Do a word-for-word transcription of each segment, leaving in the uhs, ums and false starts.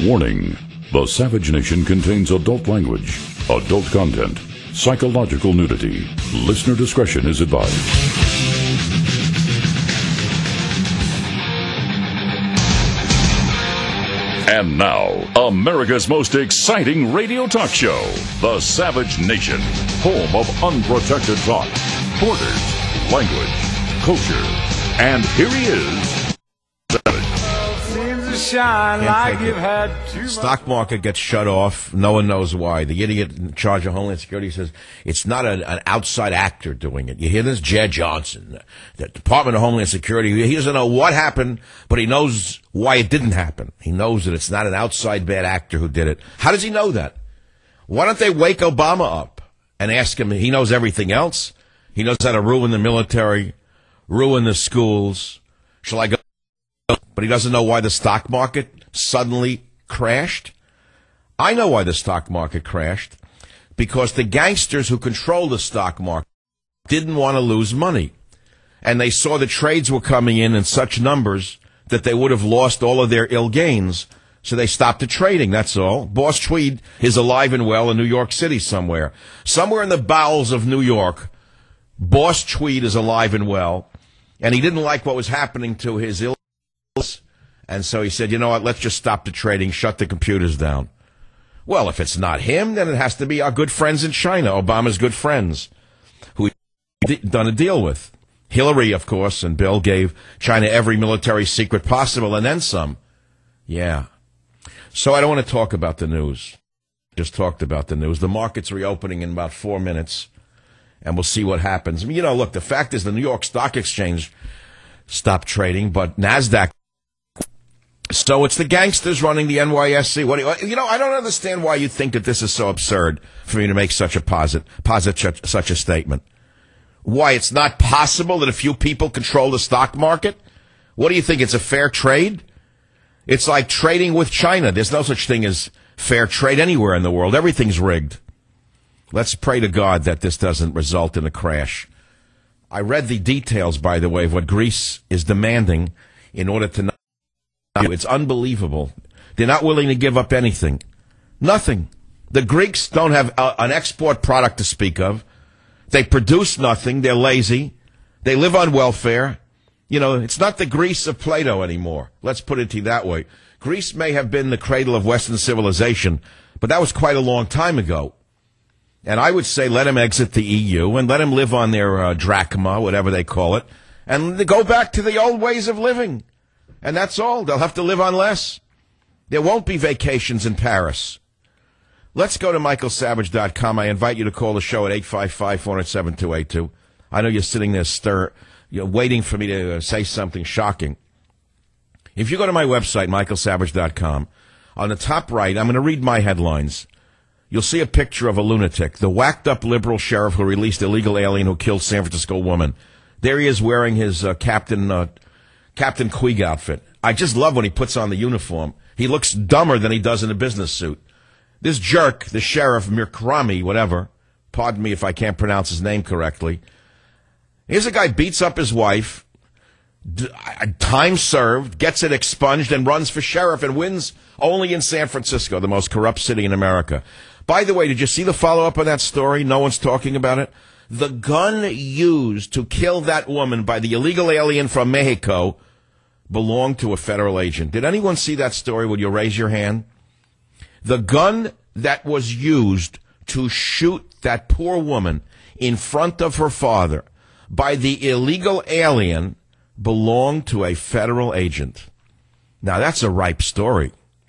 Warning: the Savage Nation contains adult language, adult content, psychological nudity. Listener discretion is advised. And now, America's most exciting radio talk show, The Savage Nation, home of unprotected thought, borders, language, culture. And here he is, Savage. Shine like you've had too much. Stock market gets shut off. No one knows why. The idiot in charge of Homeland Security says it's not a, an outside actor doing it. You hear this? Jed Johnson, the Department of Homeland Security. He doesn't know what happened, but he knows why it didn't happen. He knows that it's not an outside bad actor who did it. How does he know that? Why don't they wake Obama up and ask him? He knows everything else. He knows how to ruin the military, ruin the schools. Shall I go? But he doesn't know why the stock market suddenly crashed. I know why the stock market crashed. Because the gangsters who control the stock market didn't want to lose money. And they saw the trades were coming in in such numbers that they would have lost all of their ill gains. So they stopped the trading, that's all. Boss Tweed is alive and well in New York City somewhere. Somewhere in the bowels of New York, Boss Tweed is alive and well. And he didn't like what was happening to his ill. And so he said, you know what, let's just stop the trading, shut the computers down. Well, if it's not him, then it has to be our good friends in China, Obama's good friends, who he's done a deal with. Hillary, of course, and Bill gave China every military secret possible and then some. Yeah. So I don't want to talk about the news. Just talked about the news. The market's reopening in about four minutes, and we'll see what happens. I mean, you know, look, the fact is the New York Stock Exchange stopped trading, but NASDAQ. So it's the gangsters running the N Y S E. What do you, you know, I don't understand why you think that this is so absurd for me to make such a posit, posit such a statement. Why, it's not possible that a few people control the stock market? What do you think, it's a fair trade? It's like trading with China. There's no such thing as fair trade anywhere in the world. Everything's rigged. Let's pray to God that this doesn't result in a crash. I read the details, by the way, of what Greece is demanding in order to not. It's unbelievable. They're not willing to give up anything. Nothing. The Greeks don't have a, an export product to speak of. They produce nothing. They're lazy. They live on welfare. You know, it's not the Greece of Plato anymore. Let's put it to you that way. Greece may have been the cradle of Western civilization, but that was quite a long time ago. And I would say let them exit the E U and let them live on their uh, drachma, whatever they call it, and go back to the old ways of living. And that's all. They'll have to live on less. There won't be vacations in Paris. Let's go to Michael Savage dot com. I invite you to call the show at eight five five, four zero seven, two eight two. I know you're sitting there stir, you're waiting for me to say something shocking. If you go to my website, Michael Savage dot com, on the top right, I'm going to read my headlines. You'll see a picture of a lunatic, the whacked-up liberal sheriff who released illegal alien who killed San Francisco woman. There he is wearing his uh, Captain... Uh, Captain Queeg outfit. I just love when he puts on the uniform. He looks dumber than he does in a business suit. This jerk, the sheriff, Mirkrami, whatever, pardon me if I can't pronounce his name correctly. Here's a guy beats up his wife, d- time served, gets it expunged, and runs for sheriff and wins only in San Francisco, the most corrupt city in America. By the way, did you see the follow-up on that story? No one's talking about it. The gun used to kill that woman by the illegal alien from Mexico belonged to a federal agent. Did anyone see that story? Would you raise your hand? The gun that was used to shoot that poor woman in front of her father by the illegal alien belonged to a federal agent. Now, that's a ripe story.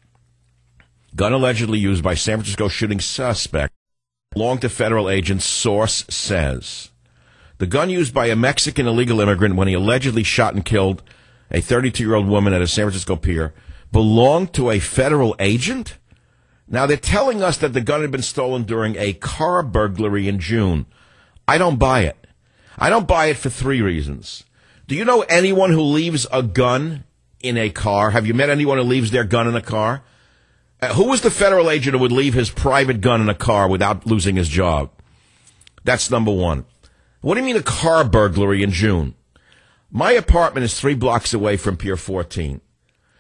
Gun allegedly used by San Francisco shooting suspect belonged to federal agents, source says. The gun used by a Mexican illegal immigrant when he allegedly shot and killed a thirty-two-year-old woman at a San Francisco pier belonged to a federal agent? Now, they're telling us that the gun had been stolen during a car burglary in June. I don't buy it. I don't buy it for three reasons. Do you know anyone who leaves a gun in a car? Have you met anyone who leaves their gun in a car? Uh, who was the federal agent who would leave his private gun in a car without losing his job? That's number one. What do you mean a car burglary in June? My apartment is three blocks away from Pier fourteen.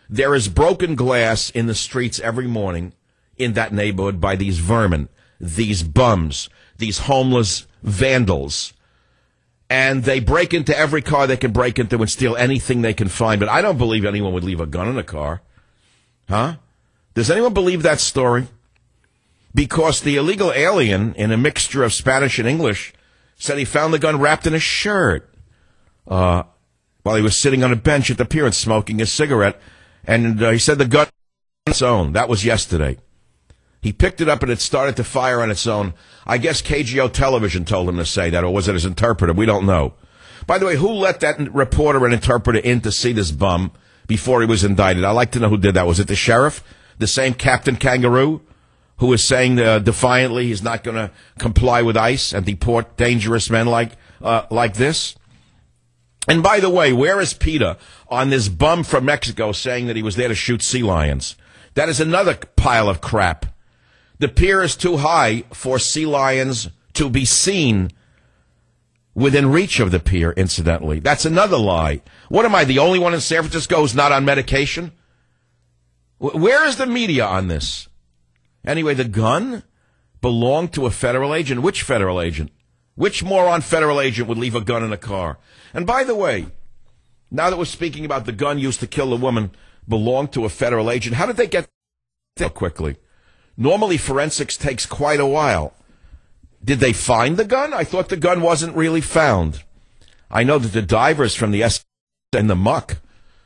There is broken glass in the streets every morning in that neighborhood by these vermin, these bums, these homeless vandals. And they break into every car they can break into and steal anything they can find. But I don't believe anyone would leave a gun in a car. Huh? Does anyone believe that story? Because the illegal alien, in a mixture of Spanish and English, said he found the gun wrapped in a shirt uh, while he was sitting on a bench at the pier and smoking a cigarette. And uh, he said the gun on its own. That was yesterday. He picked it up and it started to fire on its own. I guess K G O Television told him to say that, or was it his interpreter? We don't know. By the way, who let that reporter and interpreter in to see this bum before he was indicted? I'd like to know who did that. Was it the sheriff? The same Captain Kangaroo who is saying uh, defiantly he's not going to comply with ICE and deport dangerous men like uh, like this? And by the way, where is PETA on this bum from Mexico saying that he was there to shoot sea lions? That is another pile of crap. The pier is too high for sea lions to be seen within reach of the pier, incidentally. That's another lie. What am I, the only one in San Francisco who's not on medication? Where is the media on this? Anyway, the gun belonged to a federal agent. Which federal agent? Which moron federal agent would leave a gun in a car? And by the way, now that we're speaking about the gun used to kill the woman belonged to a federal agent, how did they get so quickly? Normally, forensics takes quite a while. Did they find the gun? I thought the gun wasn't really found. I know that the divers from the S and the muck.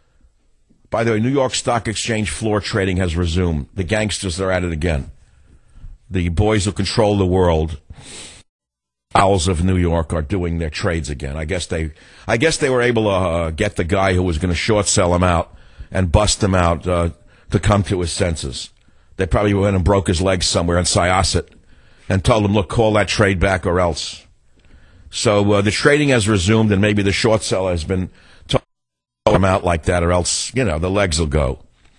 By the way, New York Stock Exchange floor trading has resumed. The gangsters are at it again. The boys who control the world, owls of New York, are doing their trades again. I guess they, I guess they were able to uh, get the guy who was going to short sell him out and bust him out uh, to come to his senses. They probably went and broke his leg somewhere in Syosset and told him, look, call that trade back or else. So uh, the trading has resumed, and maybe the short seller has been told him out like that or else, you know, the legs will go.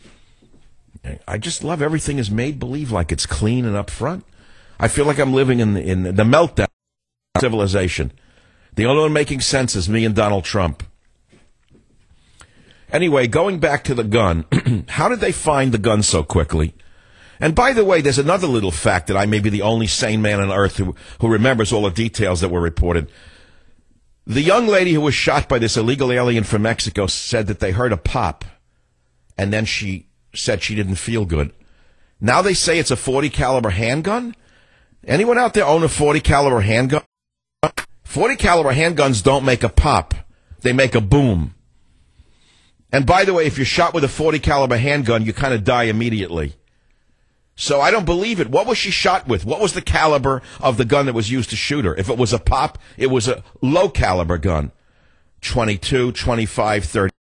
I just love everything is made believe like it's clean and up front. I feel like I'm living in the, in the meltdown of civilization. The only one making sense is me and Donald Trump. Anyway, going back to the gun, how did they find the gun so quickly? And by the way, there's another little fact that I may be the only sane man on earth who, who remembers all the details that were reported. The young lady who was shot by this illegal alien from Mexico said that they heard a pop, and then she said she didn't feel good. Now they say it's a forty caliber handgun? Anyone out there own a forty caliber handgun? forty caliber handguns don't make a pop. They make a boom. And by the way, if you're shot with a forty caliber handgun, you kind of die immediately. So I don't believe it. What was she shot with? What was the caliber of the gun that was used to shoot her? If it was a pop, it was a low caliber gun. twenty-two, twenty-five, thirty.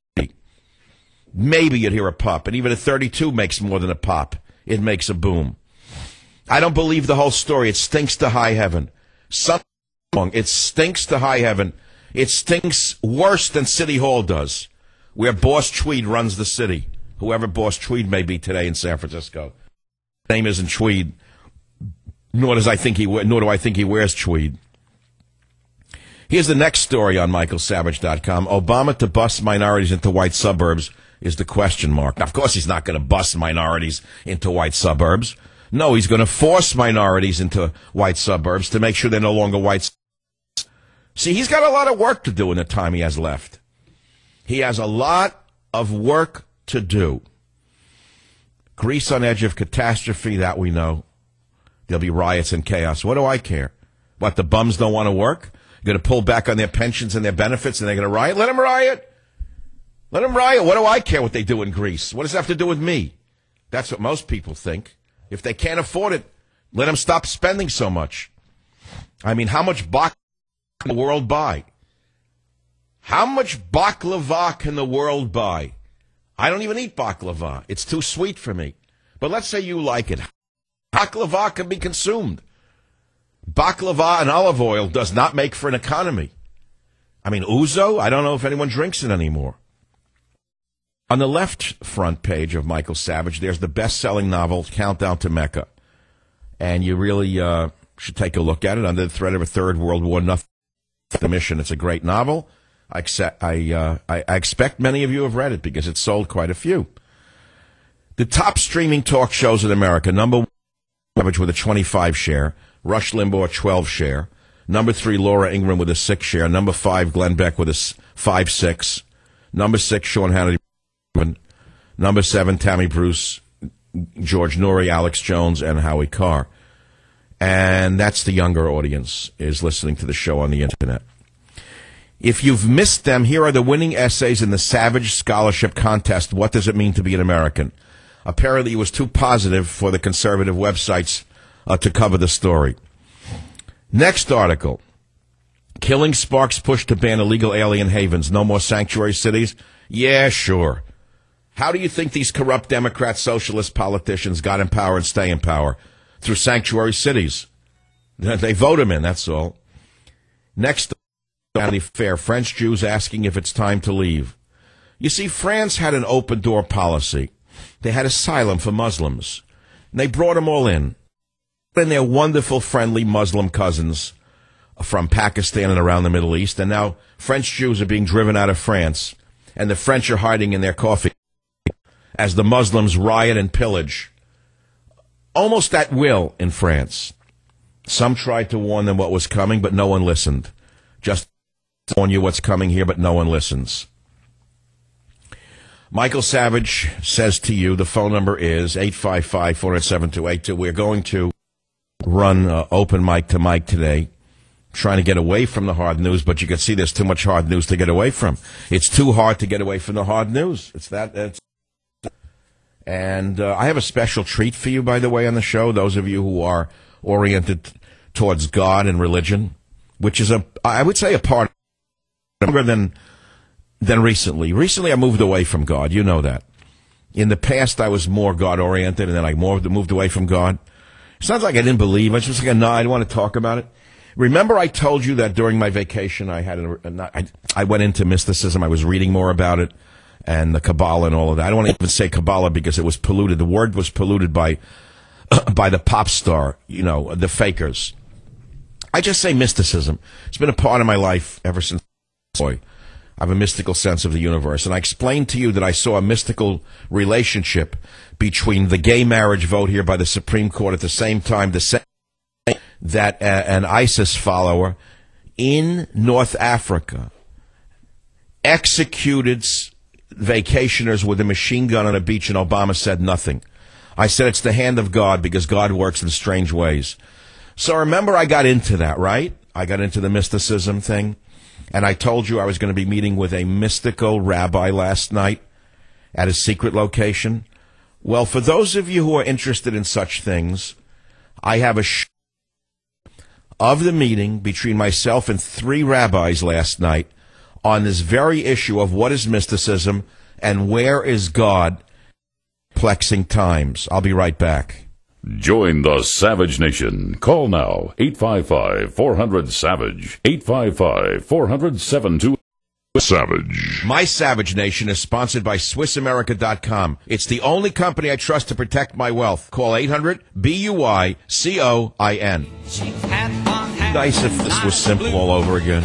Maybe you'd hear a pop. And even a thirty-two makes more than a pop. It makes a boom. I don't believe the whole story. It stinks to high heaven. Something wrong. It stinks to high heaven. It stinks worse than City Hall does, where Boss Tweed runs the city. Whoever Boss Tweed may be today in San Francisco. His name isn't Tweed, nor does I think he nor do I think he wears tweed. Here's the next story on Michael Savage dot com. Obama to bust minorities into white suburbs is the question mark. Now, of course, he's not going to bust minorities into white suburbs. No, he's going to force minorities into white suburbs to make sure they're no longer white. See, he's got a lot of work to do in the time he has left. He has a lot of work to do. Greece on edge of catastrophe, that we know. There'll be riots and chaos. What do I care? What, the bums don't want to work? You're going to pull back on their pensions and their benefits and they're going to riot? Let them riot. Let them riot. What do I care what they do in Greece? What does that have to do with me? That's what most people think. If they can't afford it, let them stop spending so much. I mean, how much baklava can the world buy? How much baklava can the world buy? I don't even eat baklava. It's too sweet for me. But let's say you like it. Baklava can be consumed. Baklava and olive oil does not make for an economy. I mean, ouzo, I don't know if anyone drinks it anymore. On the left front page of Michael Savage, there's the best-selling novel, Countdown to Mecca. And you really uh, should take a look at it. Under the threat of a third world war, nothing the mission. It's a great novel. I, accept, I, uh, I, I expect many of you have read it because it sold quite a few. The top streaming talk shows in America, number one, average with a twenty-five share, Rush Limbaugh, twelve share. Number three, Laura Ingraham with a six share. Number five, Glenn Beck with a five six. Number six, Sean Hannity. Number seven, Tammy Bruce, George Noory, Alex Jones, and Howie Carr. And that's the younger audience is listening to the show on the internet. If you've missed them, here are the winning essays in the Savage Scholarship Contest. What does it mean to be an American? Apparently, it was too positive for the conservative websites uh, to cover the story. Next article. Killing sparks push to ban illegal alien havens. No more sanctuary cities? Yeah, sure. How do you think these corrupt Democrat socialist politicians got in power and stay in power? Through sanctuary cities. They vote them in, that's all. Next, Vanity Fair. French Jews asking if it's time to leave. You see, France had an open-door policy. They had asylum for Muslims. And they brought them all in. And their wonderful, friendly Muslim cousins from Pakistan and around the Middle East. And now French Jews are being driven out of France. And the French are hiding in their coffee as the Muslims riot and pillage. Almost at will in France. Some tried to warn them what was coming, but no one listened. Just warn you what's coming here, but no one listens. Michael Savage says to you, the phone number is eight five five, four zero seven, two eight two. We're going to run uh, open mic to mic today, trying to get away from the hard news, but you can see there's too much hard news to get away from. It's too hard to get away from the hard news. It's that. It's, and uh, I have a special treat for you, by the way, on the show, those of you who are oriented towards God and religion, which is, a, I would say, a part longer than... than recently. Recently, I moved away from God. You know that. In the past, I was more God-oriented, and then I more moved away from God. It's not like I didn't believe. I was just like, no, I didn't want to talk about it. Remember I told you that during my vacation, I had a, a, I, I went into mysticism. I was reading more about it, and the Kabbalah and all of that. I don't want to even say Kabbalah because it was polluted. The word was polluted by, by the pop star, you know, the fakers. I just say mysticism. It's been a part of my life ever since boy. I have a mystical sense of the universe. And I explained to you that I saw a mystical relationship between the gay marriage vote here by the Supreme Court at the same time the same that uh, an ISIS follower in North Africa executed vacationers with a machine gun on a beach, and Obama said nothing. I said it's the hand of God because God works in strange ways. So remember I got into that, right? I got into the mysticism thing. And I told you I was going to be meeting with a mystical rabbi last night at a secret location. Well, for those of you who are interested in such things, I have a sh- of the meeting between myself and three rabbis last night on this very issue of what is mysticism and where is God plexing times. I'll be right back. Join the Savage Nation. Call now, eight five five, four hundred, SAVAGE, eight five five, four hundred, seven two Savage. My Savage Nation is sponsored by Swiss America dot com. It's the only company I trust to protect my wealth. Call eight hundred, B U Y C O I N. Nice if this was simple all over again.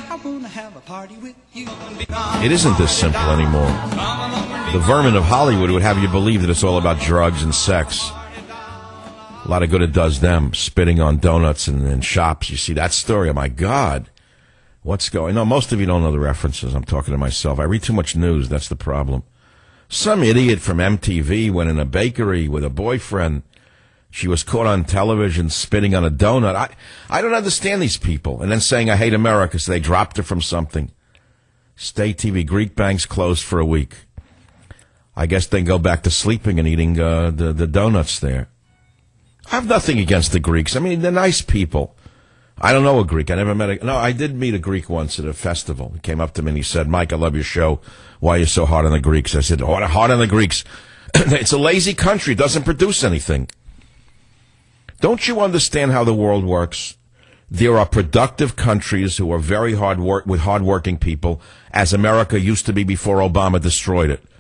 It isn't this simple anymore. The vermin of Hollywood would have you believe that it's all about drugs and sex. A lot of good it does them, spitting on donuts and, and shops. You see that story? Oh, my God. What's going on? No, most of you don't know the references. I'm talking to myself. I read too much news. That's the problem. Some idiot from M T V went in a bakery with a boyfriend. She was caught on television spitting on a donut. I, I don't understand these people. And then saying, I hate America, so they dropped her from something. State T V, Greek banks closed for a week. I guess they go back to sleeping and eating uh, the, the donuts there. I have nothing against the Greeks. I mean, they're nice people. I don't know a Greek. I never met a... No, I did meet a Greek once at a festival. He came up to me and he said, Mike, I love your show. Why are you so hard on the Greeks? I said, hard, hard on the Greeks. It's a lazy country. It doesn't produce anything. Don't you understand how the world works? There are productive countries who are very hard work with hard-working people, as America used to be before Obama destroyed it.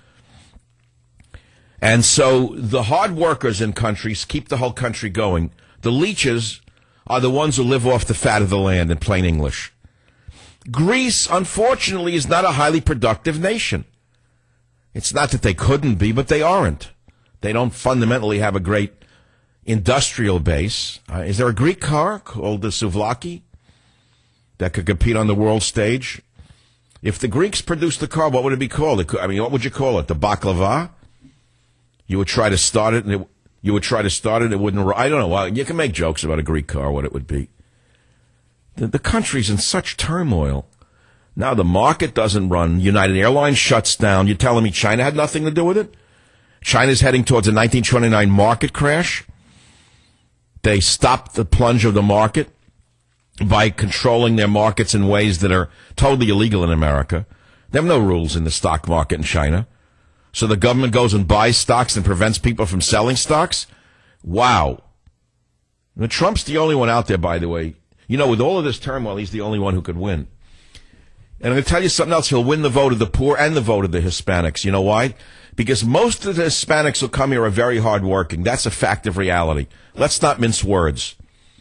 And so the hard workers in countries keep the whole country going. The leeches are the ones who live off the fat of the land, in plain English. Greece, unfortunately, is not a highly productive nation. It's not that they couldn't be, but they aren't. They don't fundamentally have a great industrial base. Uh, is there a Greek car called the Souvlaki that could compete on the world stage? If the Greeks produced the car, what would it be called? It could, I mean, what would you call it? The baklava? You would try to start it, and it, you would try to start it, it wouldn't. I don't know. Well, you can make jokes about a Greek car, what it would be. The, the country's in such turmoil. Now the market doesn't run. United Airlines shuts down. You're telling me China had nothing to do with it? China's heading towards a nineteen twenty-nine market crash. They stopped the plunge of the market by controlling their markets in ways that are totally illegal in America. They have no rules in the stock market in China. So the government goes and buys stocks and prevents people from selling stocks? Wow. Now, Trump's the only one out there, by the way. You know, with all of this turmoil, he's the only one who could win. And I'm going to tell you something else. He'll win the vote of the poor and the vote of the Hispanics. You know why? Because most of the Hispanics who come here are very hardworking. That's a fact of reality. Let's not mince words.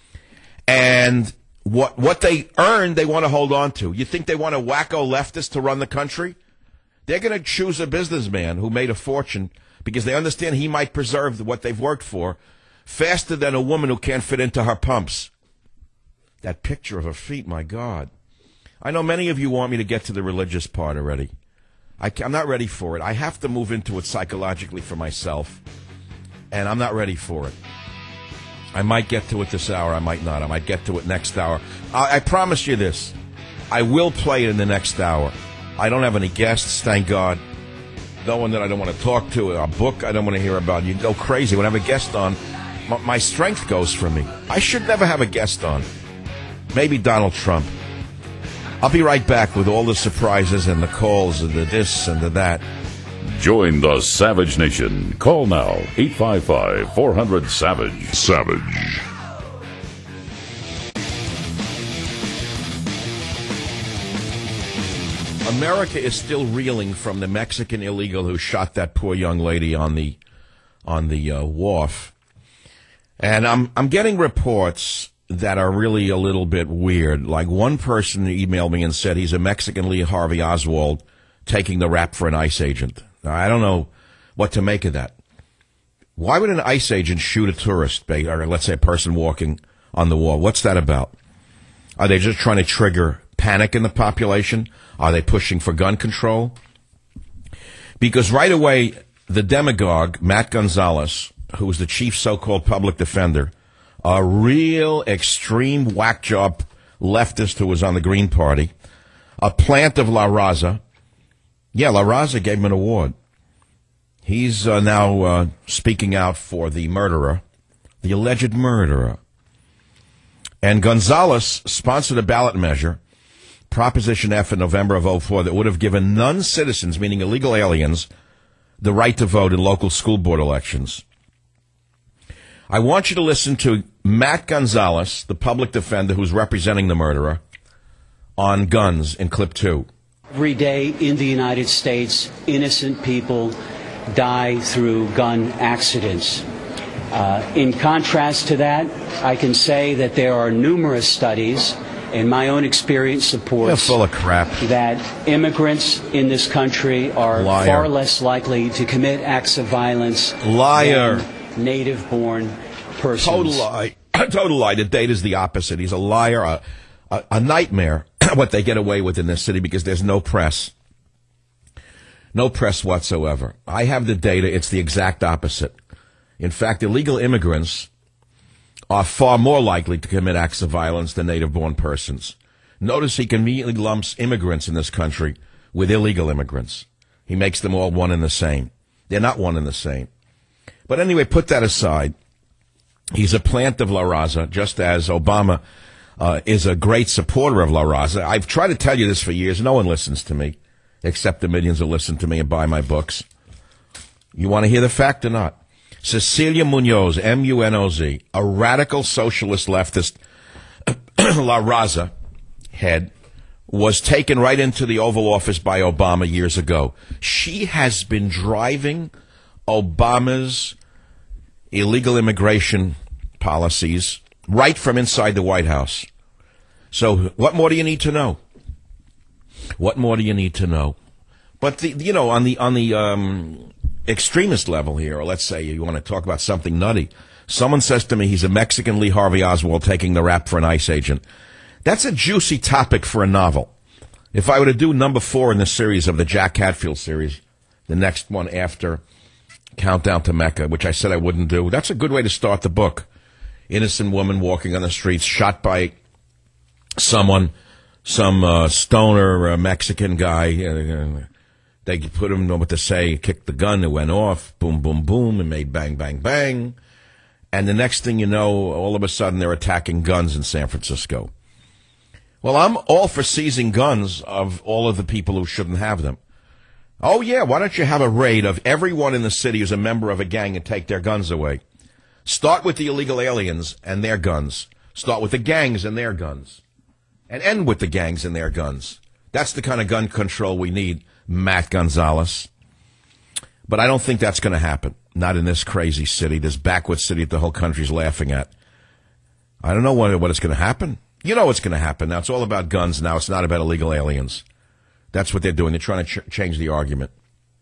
And what what they earn, they want to hold on to. You think they want a wacko leftist to run the country? They're going to choose a businessman who made a fortune because they understand he might preserve what they've worked for faster than a woman who can't fit into her pumps. That picture of her feet, my God. I know many of you want me to get to the religious part already. I, I'm not ready for it. I have to move into it psychologically for myself, and I'm not ready for it. I might get to it this hour. I might not. I might get to it next hour. I, I promise you this. I will play it in the next hour. I don't have any guests, thank God. No one that I don't want to talk to. A book I don't want to hear about. You go crazy. When I have a guest on, my, my strength goes from me. I should never have a guest on. Maybe Donald Trump. I'll be right back with all the surprises and the calls and the this and the that. Join the Savage Nation. Call now, eight five five, four hundred, SAVAGE. Savage. America is still reeling from the Mexican illegal who shot that poor young lady on the on the uh, wharf. And I'm I'm getting reports that are really a little bit weird. Like one person emailed me and said he's a Mexican Lee Harvey Oswald taking the rap for an ICE agent. Now, I don't know what to make of that. Why would an ICE agent shoot a tourist, or let's say a person walking on the wall? What's that about? Are they just trying to trigger panic in the population? Are they pushing for gun control? Because right away, the demagogue, Matt Gonzalez, who was the chief so-called public defender, a real extreme whack job leftist who was on the Green Party, a plant of La Raza. Yeah, La Raza gave him an award. He's uh, now uh, speaking out for the murderer, the alleged murderer. And Gonzalez sponsored a ballot measure, Proposition F, in November of oh four, that would have given non-citizens, meaning illegal aliens, the right to vote in local school board elections. I want you to listen to Matt Gonzalez, the public defender who's representing the murderer, on guns in clip two. Every day in the United States, innocent people die through gun accidents. Uh, in contrast to that, I can say that there are numerous studies, and my own experience supports You're full of crap. that immigrants in this country are Liar. far less likely to commit acts of violence Liar. than native-born persons. Total lie. Total lie. The data's the opposite. He's a liar, a, a, a nightmare, what they get away with in this city because there's no press. No press whatsoever. I have the data. It's the exact opposite. In fact, illegal immigrants are far more likely to commit acts of violence than native-born persons. Notice he conveniently lumps immigrants in this country with illegal immigrants. He makes them all one and the same. They're not one and the same. But anyway, put that aside. He's a plant of La Raza, just as Obama uh, is a great supporter of La Raza. I've tried to tell you this for years. No one listens to me, except the millions who listen to me and buy my books. You want to hear the fact or not? Cecilia Munoz, M U N O Z, a radical socialist leftist La Raza head, was taken right into the Oval Office by Obama years ago. She has been driving Obama's illegal immigration policies right from inside the White House. So what more do you need to know? What more do you need to know? But, the, you know, on the on the um, extremist level here, or let's say you want to talk about something nutty, someone says to me he's a Mexican Lee Harvey Oswald taking the rap for an ICE agent. That's a juicy topic for a novel. If I were to do number four in the series of the Jack Hatfield series, the next one after Countdown to Mecca, which I said I wouldn't do, that's a good way to start the book. Innocent woman walking on the streets, shot by someone, some uh, stoner uh, Mexican guy. Uh, they put him, know what to say, kicked the gun, it went off, boom, boom, boom, and made bang, bang, bang. And the next thing you know, all of a sudden they're attacking guns in San Francisco. Well, I'm all for seizing guns of all of the people who shouldn't have them. Oh, yeah, why don't you have a raid of everyone in the city who's a member of a gang and take their guns away? Start with the illegal aliens and their guns. Start with the gangs and their guns. And end with the gangs and their guns. That's the kind of gun control we need, Matt Gonzalez. But I don't think that's going to happen. Not in this crazy city, this backwoods city that the whole country's laughing at. I don't know what, what is going to happen. You know what's going to happen now. It's all about guns now. It's not about illegal aliens. That's what they're doing. They're trying to ch- change the argument.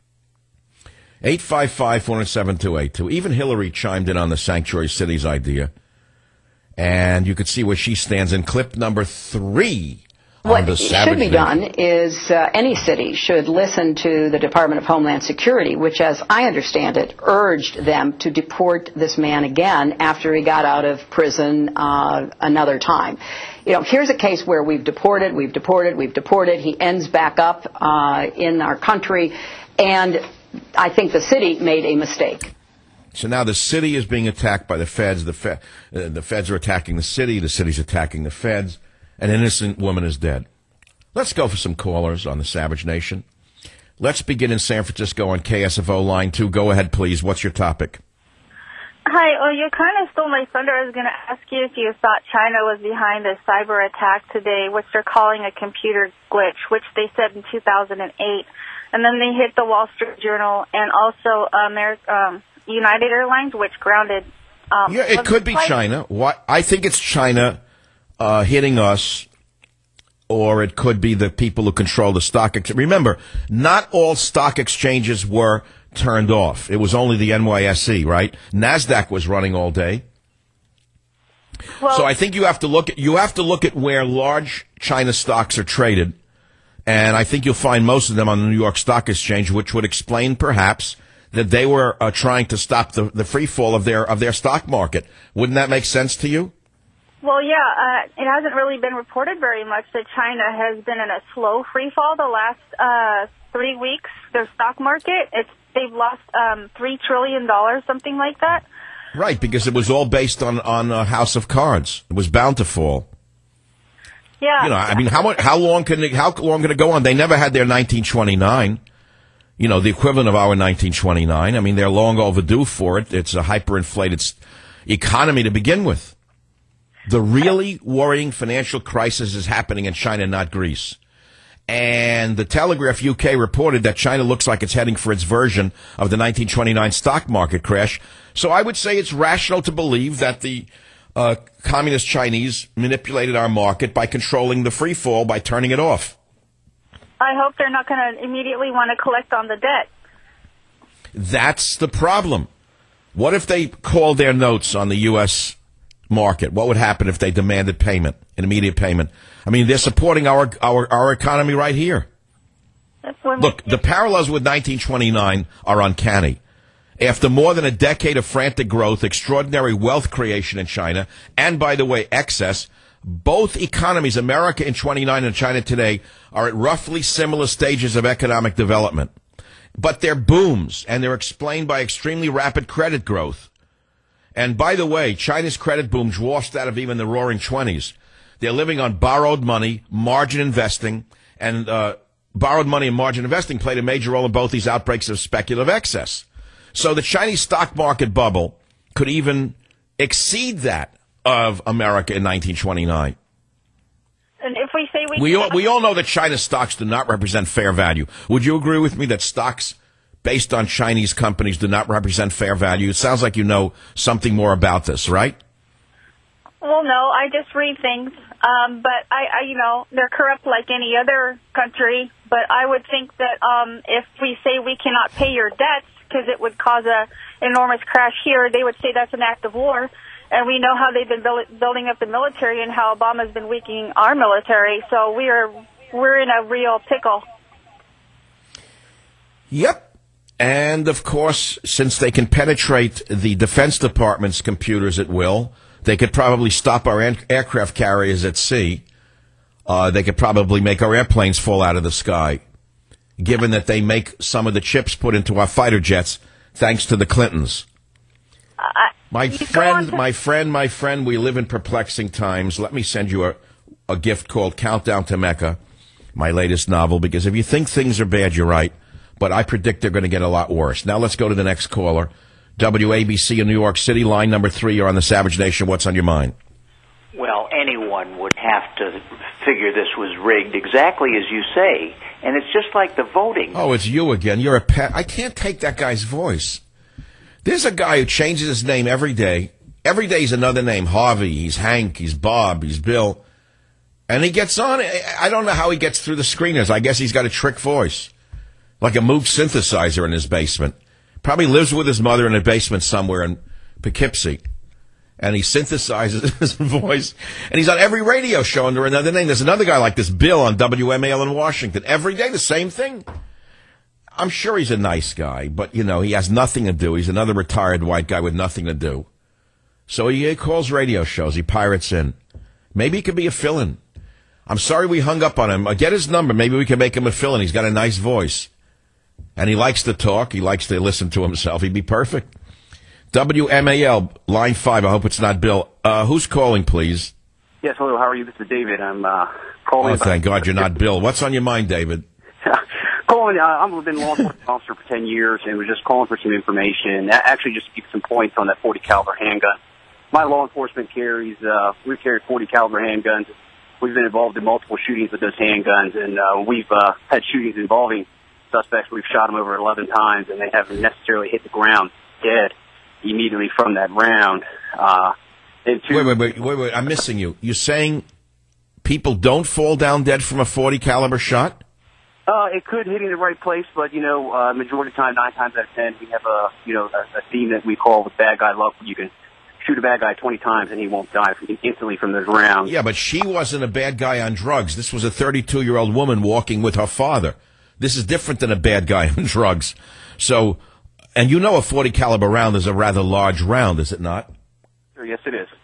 eight five five, four seven, two eight two. Even Hillary chimed in on the sanctuary cities idea. And you could see where she stands in clip number three. What should be done is uh, any city should listen to the Department of Homeland Security, which, as I understand it, urged them to deport this man again after he got out of prison uh, another time. You know, here's a case where we've deported, we've deported, we've deported. He ends back up uh, in our country, and I think the city made a mistake. So now the city is being attacked by the feds. The, fe- uh, the feds are attacking the city. The city's attacking the feds. An innocent woman is dead. Let's go for some callers on the Savage Nation. Let's begin in San Francisco on K S F O line two. Go ahead, please. What's your topic? Hi. Oh, you kind of stole my thunder. I was going to ask you if you thought China was behind a cyber attack today, which they're calling a computer glitch, which they said in two thousand eight. And then they hit the Wall Street Journal and also America, um, United Airlines, which grounded. Um, yeah, it could be flight. China. What I think it's China. Uh, hitting us, or it could be the people who control the stock exchange. Remember, not all stock exchanges were turned off. It was only the N Y S E, right? NASDAQ was running all day. Well, so I think you have to look at you have to look at where large China stocks are traded, and I think you'll find most of them on the New York Stock Exchange, which would explain perhaps that they were uh, trying to stop the, the free fall of their of their stock market. Wouldn't that make sense to you? Well, yeah, uh, it hasn't really been reported very much that China has been in a slow free fall the last uh, three weeks. Their stock market, it's they've lost um, three trillion dollars, something like that. Right, because it was all based on on a house of cards. It was bound to fall. Yeah, you know, I mean, how much, how long can it, how long can it go on? They never had their nineteen twenty-nine. You know, the equivalent of our nineteen twenty-nine. I mean, they're long overdue for it. It's a hyperinflated economy to begin with. The really worrying financial crisis is happening in China, not Greece. And the Telegraph U K reported that China looks like it's heading for its version of the nineteen twenty-nine stock market crash. So I would say it's rational to believe that the uh, communist Chinese manipulated our market by controlling the free fall by turning it off. I hope they're not going to immediately want to collect on the debt. That's the problem. What if they called their notes on the U S market? What would happen if they demanded payment, an immediate payment? I mean, they're supporting our our, our economy right here. Look, the parallels with nineteen twenty-nine are uncanny. After more than a decade of frantic growth, extraordinary wealth creation in China, and, by the way, excess, both economies, America in twenty-nine and China today, are at roughly similar stages of economic development. But they're booms, and they're explained by extremely rapid credit growth. And by the way, China's credit boom dwarfs that of even the roaring twenties. They're living on borrowed money, margin investing, and uh, borrowed money and margin investing played a major role in both these outbreaks of speculative excess. So the Chinese stock market bubble could even exceed that of America in nineteen twenty-nine. And if we say we... We all, we all know that China's stocks do not represent fair value. Would you agree with me that stocks based on Chinese companies do not represent fair value? It sounds like you know something more about this, right? Well, no, I just read things. Um, but, I, I, you know, they're corrupt like any other country. But I would think that um, if we say we cannot pay your debts because it would cause a enormous crash here, they would say that's an act of war. And we know how they've been build, building up the military and how Obama's been weakening our military. So we are, we're in a real pickle. Yep. And, of course, since they can penetrate the Defense Department's computers at will, they could probably stop our an- aircraft carriers at sea. Uh, they could probably make our airplanes fall out of the sky, given that they make some of the chips put into our fighter jets thanks to the Clintons. Uh, my friend, to- my friend, my friend, we live in perplexing times. Let me send you a, a gift called Countdown to Mecca, my latest novel, because if you think things are bad, you're right. But I predict they're going to get a lot worse. Now let's go to the next caller. W A B C in New York City, line number three. You're on the Savage Nation. What's on your mind? Well, anyone would have to figure this was rigged, exactly as you say. And it's just like the voting. Oh, it's you again. You're a pet. I can't take that guy's voice. There's a guy who changes his name every day. Every day he's another name. Harvey, he's Hank, he's Bob, he's Bill. And he gets on. I don't know how he gets through the screeners. I guess he's got a trick voice. Like a Moog synthesizer in his basement. Probably lives with his mother in a basement somewhere in Poughkeepsie. And he synthesizes his voice. And he's on every radio show under another name. There's another guy like this, Bill, on W M A L in Washington. Every day the same thing. I'm sure he's a nice guy, but, you know, he has nothing to do. He's another retired white guy with nothing to do. So he calls radio shows. He pirates in. Maybe he could be a fill-in. I'm sorry we hung up on him. I'll get his number. Maybe we can make him a fill-in. He's got a nice voice. And he likes to talk. He likes to listen to himself. He'd be perfect. W M A L, line five. I hope it's not Bill. Uh, who's calling, please? Yes, hello. How are you? This is David. I'm uh, calling. Oh, thank God you're not Bill. What's on your mind, David? calling. Uh, I've been a law enforcement officer for ten years and was just calling for some information. Actually, just to give some points on that forty caliber handgun. My law enforcement carries. Uh, we've carried forty caliber handguns. We've been involved in multiple shootings with those handguns, and uh, we've uh, had shootings involving suspects. We've shot them over eleven times, and they haven't necessarily hit the ground dead immediately from that round. Uh, and two, wait, wait, wait, wait, wait. I'm missing you. You're saying people don't fall down dead from a forty caliber shot? Uh, it could hit in the right place, but, you know, uh, majority of the time, nine times out of ten, we have a, you know, a, a theme that we call with bad guy luck. You can shoot a bad guy twenty times and he won't die instantly from those rounds. Yeah, but she wasn't a bad guy on drugs. This was a thirty-two-year-old woman walking with her father. This is different than a bad guy on drugs. So, and you know a forty caliber round is a rather large round, is it not? Sure, yes, it is.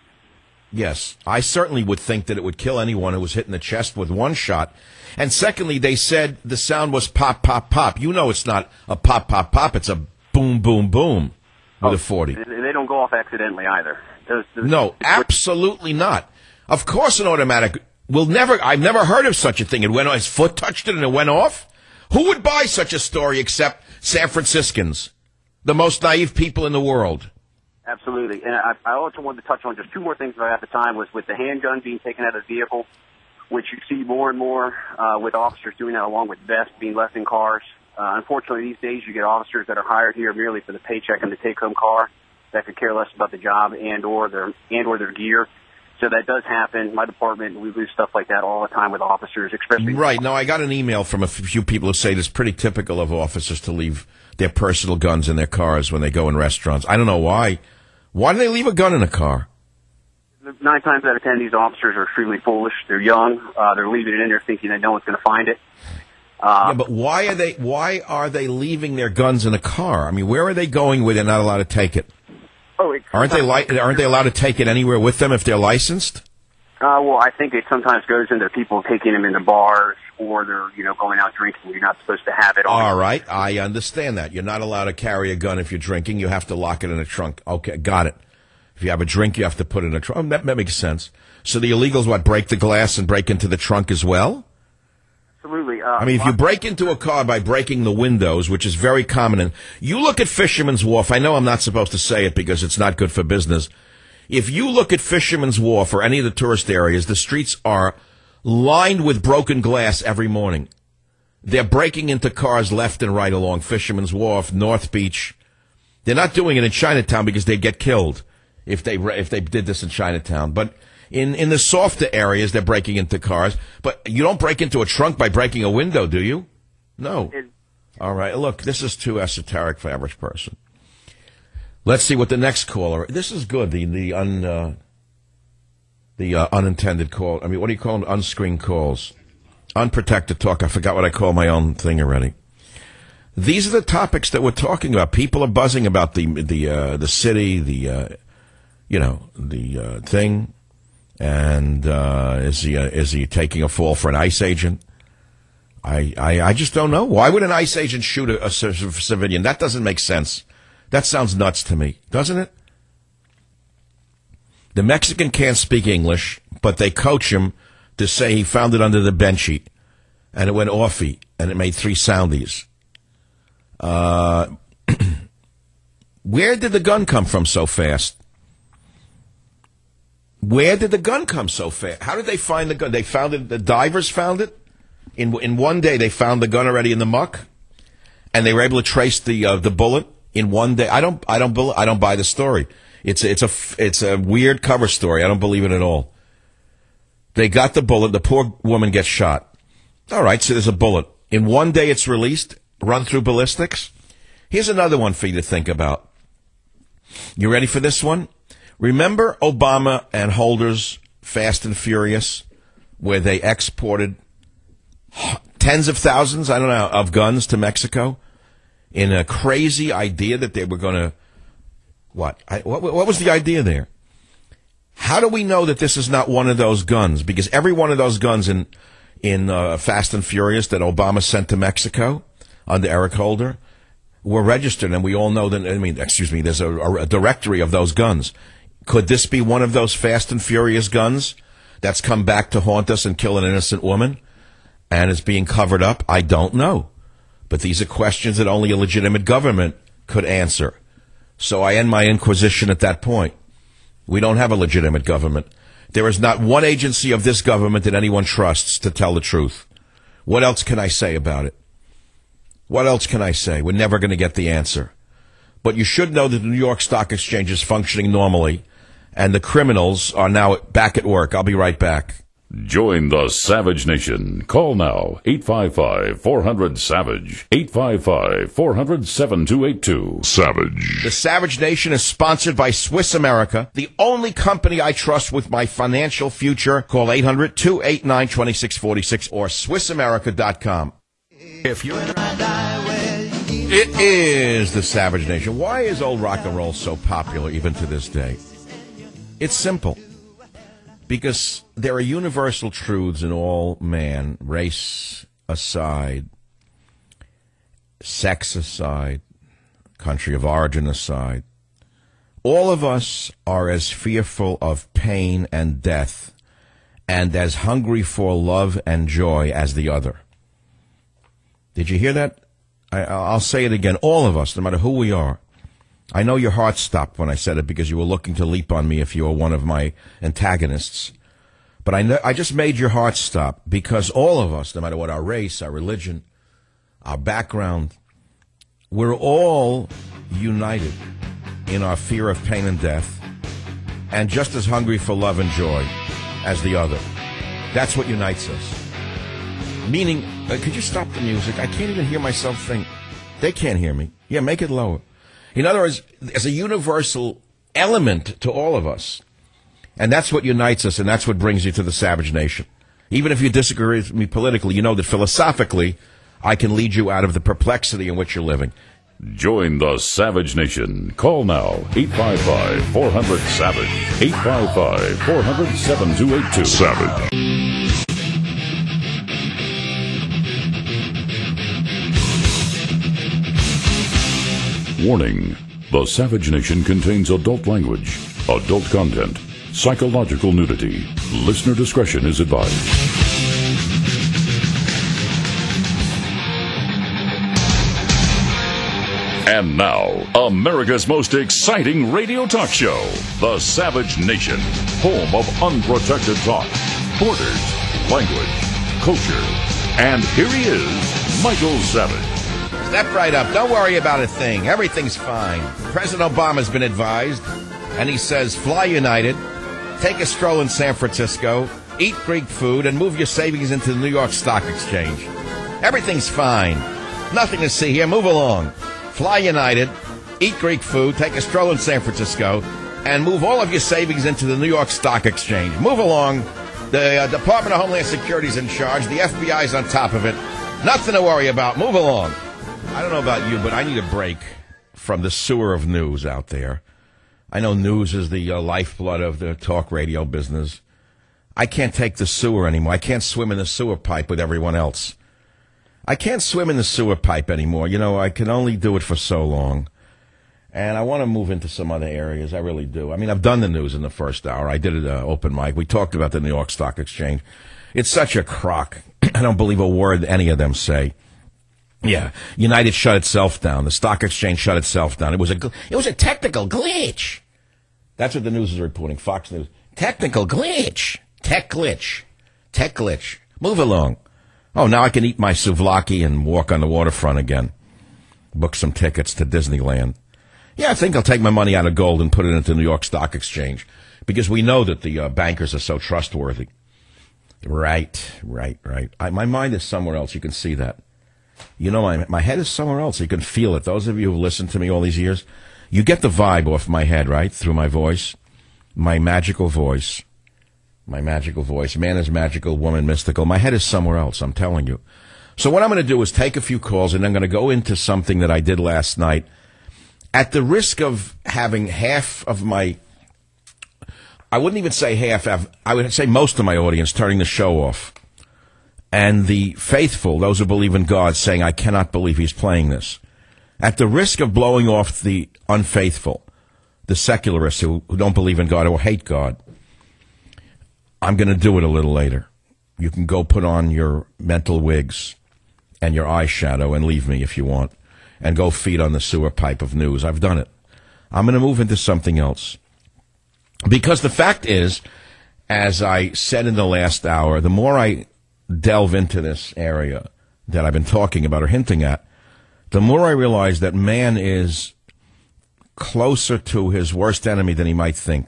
Yes. I certainly would think that it would kill anyone who was hit in the chest with one shot. And secondly, they said the sound was pop, pop, pop. You know it's not a pop, pop, pop. It's a boom, boom, boom with oh, a forty. They don't go off accidentally either. Those, those, no, absolutely not. Of course an automatic will never, I've never heard of such a thing. It went on, his foot touched it and it went off. Who would buy such a story except San Franciscans, the most naive people in the world? Absolutely. And I, I also wanted to touch on just two more things that I had at the time was with the handgun being taken out of the vehicle, which you see more and more uh, with officers doing that along with vests being left in cars. Uh, unfortunately, these days you get officers that are hired here merely for the paycheck and the take-home car that could care less about the job and or their and or their gear. So that does happen. My department, we lose stuff like that all the time with officers, especially. Right. Now, I got an email from a few people who say it's pretty typical of officers to leave their personal guns in their cars when they go in restaurants. I don't know why. Why do they leave a gun in a car? Nine times out of ten, these officers are extremely foolish. They're young. Uh, they're leaving it in there thinking that no one's going to find it. Uh, yeah, but why are they? Why are they leaving their guns in a car? I mean, where are they going with it? Not allowed to take it. Oh, it's aren't they? Li- aren't they allowed to take it anywhere with them if they're licensed? Uh, well, I think it sometimes goes into people taking them into bars or they're, you know, going out drinking. You're not supposed to have it on. All right, I understand that. You're not allowed to carry a gun if you're drinking. You have to lock it in a trunk. Okay, got it. If you have a drink, you have to put it in a trunk. That, that makes sense. So the illegals, what, break the glass and break into the trunk as well? Absolutely. Uh, I mean, if you break into a car by breaking the windows, which is very common, and you look at Fisherman's Wharf, I know I'm not supposed to say it because it's not good for business. If you look at Fisherman's Wharf or any of the tourist areas, the streets are lined with broken glass every morning. They're breaking into cars left and right along Fisherman's Wharf, North Beach. They're not doing it in Chinatown because they get killed. if they if they did this in Chinatown. But in, in the softer areas, they're breaking into cars. But you don't break into a trunk by breaking a window, do you? No. All right. Look, this is too esoteric for average person. Let's see what the next caller. This is good. The the un uh, the uh, unintended call. I mean, what do you call them? Unscreened calls, unprotected talk. I forgot what I call my own thing already. These are the topics that we're talking about. People are buzzing about the the uh, the city, the uh, you know the uh, thing, and uh, is he uh, is he taking a fall for an ICE agent? I, I I just don't know. Why would an ICE agent shoot a, a civilian? That doesn't make sense. That sounds nuts to me, doesn't it? The Mexican can't speak English, but they coach him to say he found it under the bedsheet, and it went offy, and it made three soundies. Uh, where did the gun come from so fast? Where did the gun come so fast? How did they find the gun? They found it. The divers found it. In in one day, they found the gun already in the muck, and they were able to trace the uh, the bullet in one day. I don't I don't I don't buy the story. It's a, it's a it's a weird cover story. I don't believe it at all. They got the bullet. The poor woman gets shot. All right, so there's a bullet. In one day, it's released, run through ballistics. Here's another one for you to think about. You ready for this one? Remember Obama and Holder's Fast and Furious, where they exported tens of thousands, I don't know, of guns to Mexico in a crazy idea that they were going to, what? I, what? What was the idea there? How do we know that this is not one of those guns? Because every one of those guns in in uh, Fast and Furious that Obama sent to Mexico under Eric Holder were registered, and we all know that, I mean, excuse me, there's a, a directory of those guns. Could this be one of those Fast and Furious guns that's come back to haunt us and kill an innocent woman? And is being covered up? I don't know. But these are questions that only a legitimate government could answer. So I end my inquisition at that point. We don't have a legitimate government. There is not one agency of this government that anyone trusts to tell the truth. What else can I say about it? What else can I say? We're never going to get the answer. But you should know that the New York Stock Exchange is functioning normally, and the criminals are now back at work. I'll be right back. Join the Savage Nation. Call now, eight five five, four hundred, SAVAGE, eight five five, four hundred, seven two eight two. Savage. The Savage Nation is sponsored by Swiss America, the only company I trust with my financial future. Call eight hundred, two eight nine, two six four six or Swiss America dot com. If you're It is the Savage Nation. Why is old rock and roll so popular even to this day? It's simple. Because there are universal truths in all man, race aside, sex aside, country of origin aside. All of us are as fearful of pain and death and as hungry for love and joy as the other. Did you hear that? I, I'll say it again. All of us, no matter who we are. I know your heart stopped when I said it because you were looking to leap on me if you were one of my antagonists. But I, know, I just made your heart stop because all of us, no matter what our race, our religion, our background, we're all united in our fear of pain and death and just as hungry for love and joy as the other. That's what unites us. Meaning, uh, could you stop the music? I can't even hear myself think. They can't hear me. Yeah, make it lower. In other words, there's a universal element to all of us. And that's what unites us, and that's what brings you to the Savage Nation. Even if you disagree with me politically, you know that philosophically, I can lead you out of the perplexity in which you're living. Join the Savage Nation. Call now, eight five five, four hundred, SAVAGE, eight five five, four hundred, seven two eight two. Savage. Warning. The Savage Nation contains adult language, adult content, psychological nudity. Listener discretion is advised. And now, America's most exciting radio talk show, The Savage Nation, home of unprotected talk, borders, language, culture. And here he is, Michael Savage. Step right up. Don't worry about a thing. Everything's fine. President Obama's been advised. And he says, fly United, take a stroll in San Francisco, eat Greek food, and move your savings into the New York Stock Exchange. Everything's fine. Nothing to see here. Move along. Fly United, eat Greek food, take a stroll in San Francisco, and move all of your savings into the New York Stock Exchange. Move along. The uh, Department of Homeland Security is in charge. The F B I is on top of it. Nothing to worry about. Move along. I don't know about you, but I need a break from the sewer of news out there. I know news is the uh, lifeblood of the talk radio business. I can't take the sewer anymore. I can't swim in the sewer pipe with everyone else. I can't swim in the sewer pipe anymore. You know, I can only do it for so long. And I want to move into some other areas. I really do. I mean, I've done the news in the first hour. I did an uh, open mic. We talked about the New York Stock Exchange. It's such a crock. I don't believe a word any of them say. Yeah, United shut itself down. The stock exchange shut itself down. It was a it was a technical glitch. That's what the news is reporting. Fox News. Technical glitch. Tech glitch. Tech glitch. Move along. Oh, now I can eat my souvlaki and walk on the waterfront again. Book some tickets to Disneyland. Yeah, I think I'll take my money out of gold and put it into the New York Stock Exchange because we know that the uh, bankers are so trustworthy. Right, right, right. I, my mind is somewhere else. You can see that. You know, my my head is somewhere else. You can feel it. Those of you who have listened to me all these years, you get the vibe off my head, right? Through my voice, my magical voice, my magical voice. Man is magical, woman mystical. My head is somewhere else, I'm telling you. So what I'm going to do is take a few calls, and I'm going to go into something that I did last night. At the risk of having half of my, I wouldn't even say half, I would say most of my audience turning the show off. And the faithful, those who believe in God, saying, I cannot believe he's playing this. At the risk of blowing off the unfaithful, the secularists who, who don't believe in God or hate God, I'm going to do it a little later. You can go put on your mental wigs and your eyeshadow and leave me if you want, and go feed on the sewer pipe of news. I've done it. I'm going to move into something else. Because the fact is, as I said in the last hour, the more I delve into this area that I've been talking about or hinting at, the more I realize that man is closer to his worst enemy than he might think.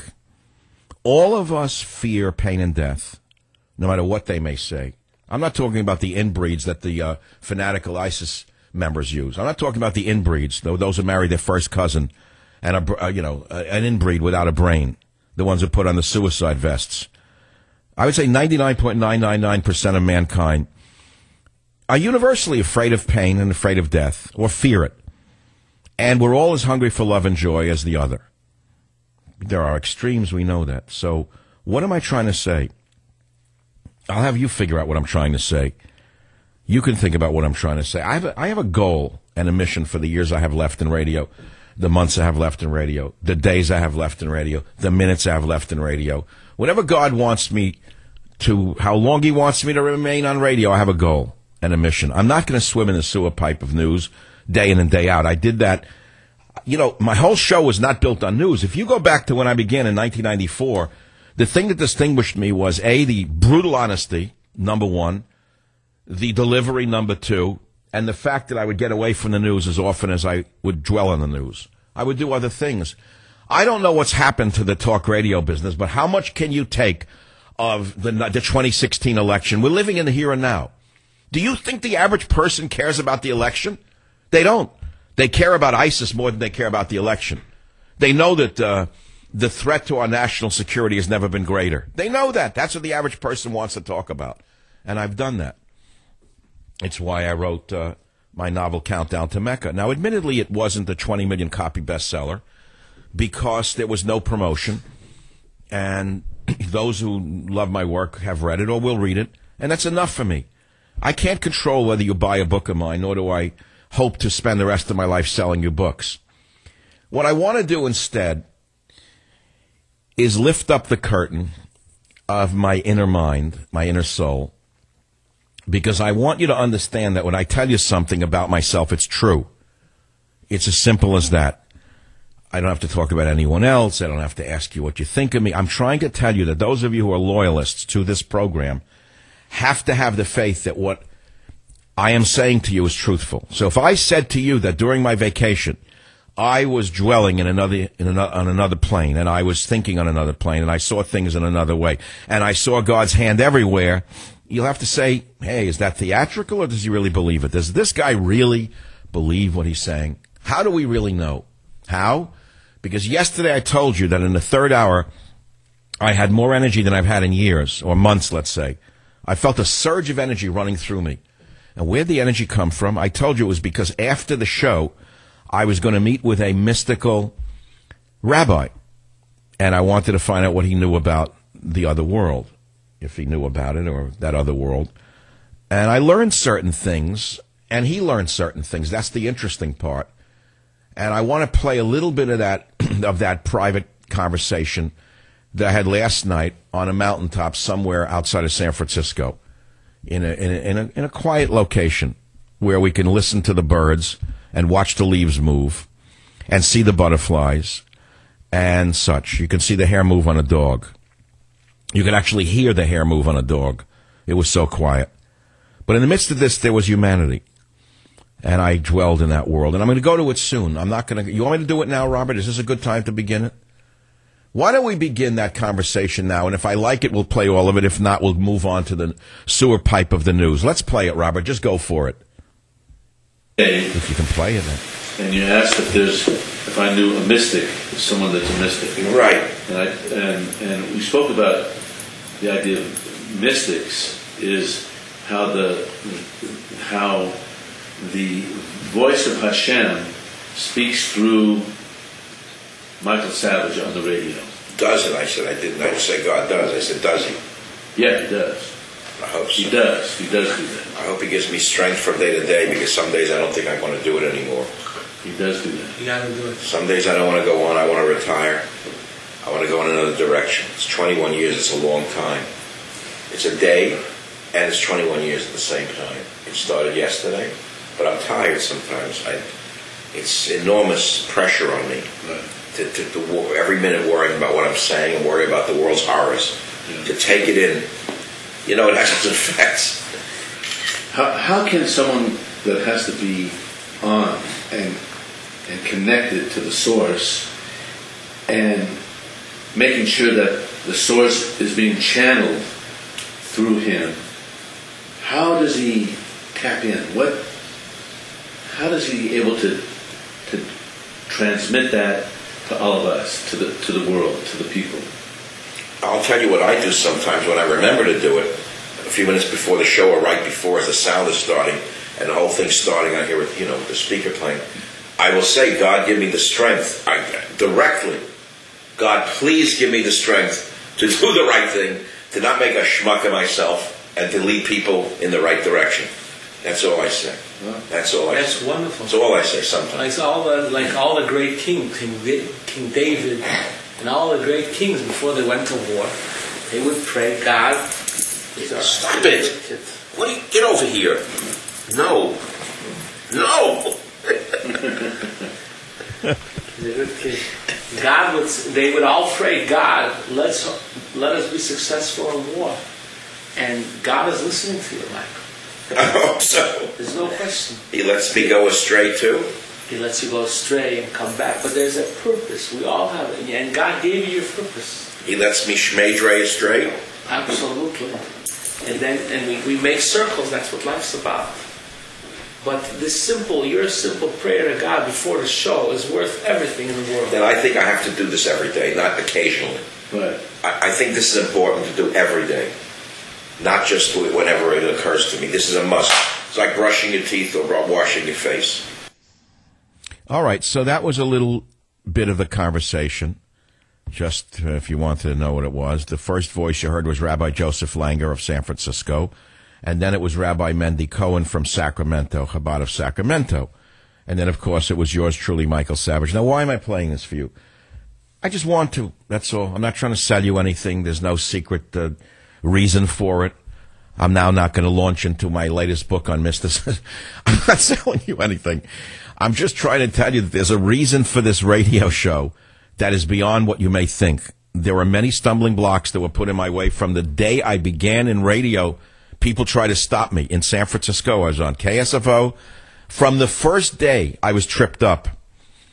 All of us fear pain and death, no matter what they may say. I'm not talking about the inbreeds that the uh, fanatical ISIS members use. I'm not talking about the inbreeds, those who marry their first cousin and a, uh, you know, an inbreed without a brain, the ones who put on the suicide vests. I would say ninety-nine point nine nine nine percent of mankind are universally afraid of pain and afraid of death, or fear it. And we're all as hungry for love and joy as the other. There are extremes, we know that. So what am I trying to say? I'll have you figure out what I'm trying to say. You can think about what I'm trying to say. I have a, I have a goal and a mission for the years I have left in radio, the months I have left in radio, the days I have left in radio, the minutes I have left in radio. Whatever God wants me to, how long he wants me to remain on radio, I have a goal and a mission. I'm not going to swim in the sewer pipe of news day in and day out. I did that. You know, my whole show was not built on news. If you go back to when I began in nineteen ninety-four, the thing that distinguished me was, A, the brutal honesty, number one, the delivery, number two, and the fact that I would get away from the news as often as I would dwell on the news. I would do other things. I don't know what's happened to the talk radio business, but how much can you take of the, the twenty sixteen election? We're living in the here and now. Do you think the average person cares about the election? They don't. They care about ISIS more than they care about the election. They know that uh, the threat to our national security has never been greater. They know that. That's what the average person wants to talk about. And I've done that. It's why I wrote uh, my novel Countdown to Mecca. Now, admittedly, it wasn't a twenty million copy bestseller because there was no promotion. And those who love my work have read it or will read it. And that's enough for me. I can't control whether you buy a book of mine, nor do I hope to spend the rest of my life selling you books. What I want to do instead is lift up the curtain of my inner mind, my inner soul, because I want you to understand that when I tell you something about myself, it's true. It's as simple as that. I don't have to talk about anyone else. I don't have to ask you what you think of me. I'm trying to tell you that those of you who are loyalists to this program have to have the faith that what I am saying to you is truthful. So if I said to you that during my vacation I was dwelling in another, in another, on another plane, and I was thinking on another plane, and I saw things in another way, and I saw God's hand everywhere. You'll have to say, hey, is that theatrical, or does he really believe it? Does this guy really believe what he's saying? How do we really know? How? Because yesterday I told you that in the third hour, I had more energy than I've had in years, or months, let's say. I felt a surge of energy running through me. And where'd the energy come from? I told you it was because after the show, I was going to meet with a mystical rabbi, and I wanted to find out what he knew about the other world, if he knew about it, or that other world. And I learned certain things, and he learned certain things. That's the interesting part. And I want to play a little bit of that of that private conversation that I had last night on a mountaintop somewhere outside of San Francisco, in a in a, in a, in a quiet location where we can listen to the birds and watch the leaves move, and see the butterflies, and such. You can see the hair move on a dog. You can actually hear the hair move on a dog. It was so quiet. But in the midst of this, there was humanity, and I dwelled in that world. And I'm going to go to it soon. I'm not going to. You want me to do it now, Robert? Is this a good time to begin it? Why don't we begin that conversation now? And if I like it, we'll play all of it. If not, we'll move on to the sewer pipe of the news. Let's play it, Robert. Just go for it. If you can play it, then. And you asked if there's, if I knew a mystic, someone that's a mystic, right? And I, and and we spoke about the idea of mystics is how the how the voice of Hashem speaks through Michael Savage on the radio. Does it? I said I didn't. I didn't say God does. I said, does he? Yeah, he does. I hope so. He does. He does do that. I hope he gives me strength from day to day, because some days I don't think I want to do it anymore. He does do that. You got to do it. Some days I don't want to go on. I want to retire. I want to go in another direction. It's twenty-one years. It's a long time. It's a day, and it's twenty-one years at the same time. It started yesterday, but I'm tired sometimes. I, it's enormous pressure on me right. to, to, to every minute worrying about what I'm saying and worry about the world's horrors. Yeah. To take it in. You know, it has its effects. How, how can someone that has to be on and and connected to the source and making sure that the source is being channeled through him, how does he tap in? What? How does he able to to transmit that to all of us, to the to the world, to the people? I'll tell you what I do sometimes when I remember to do it. A few minutes before the show, or right before, as the sound is starting and the whole thing's starting, I hear it, you know, the speaker playing. I will say, God, give me the strength. I, directly, God, please give me the strength to do the right thing, to not make a schmuck of myself, and to lead people in the right direction. That's all I say. Well, that's all I that's say. That's wonderful. That's all I say sometimes. Like all the, like all the great kings, King, King David, and all the great kings before they went to war, they would pray, God, stop it. What do you, get over here. No. No. God would, they would all pray, God, let's, let us be successful in war. And God is listening to you, Michael. I hope so. There's no question. He lets me go astray too? He lets you go astray and come back. But there's a purpose. We all have it. And God gave you your purpose. He lets me shmedre astray? Absolutely. And then and we, we make circles. That's what life's about. But this simple, your simple prayer to God before the show is worth everything in the world. Then I think I have to do this every day, not occasionally. Right. I, I think this is important to do every day. Not just whenever it occurs to me. This is a must. It's like brushing your teeth or washing your face. All right, so that was a little bit of the conversation, just uh, if you wanted to know what it was. The first voice you heard was Rabbi Joseph Langer of San Francisco, and then it was Rabbi Mendy Cohen from Sacramento, Chabad of Sacramento. And then, of course, it was yours truly, Michael Savage. Now, why am I playing this for you? I just want to, that's all. I'm not trying to sell you anything. There's no secret uh, reason for it. I'm now not going to launch into my latest book on mysticism. I'm not selling you anything. I'm just trying to tell you that there's a reason for this radio show that is beyond what you may think. There are many stumbling blocks that were put in my way from the day I began in radio. People try to stop me. In San Francisco, I was on K S F O. From the first day, I was tripped up.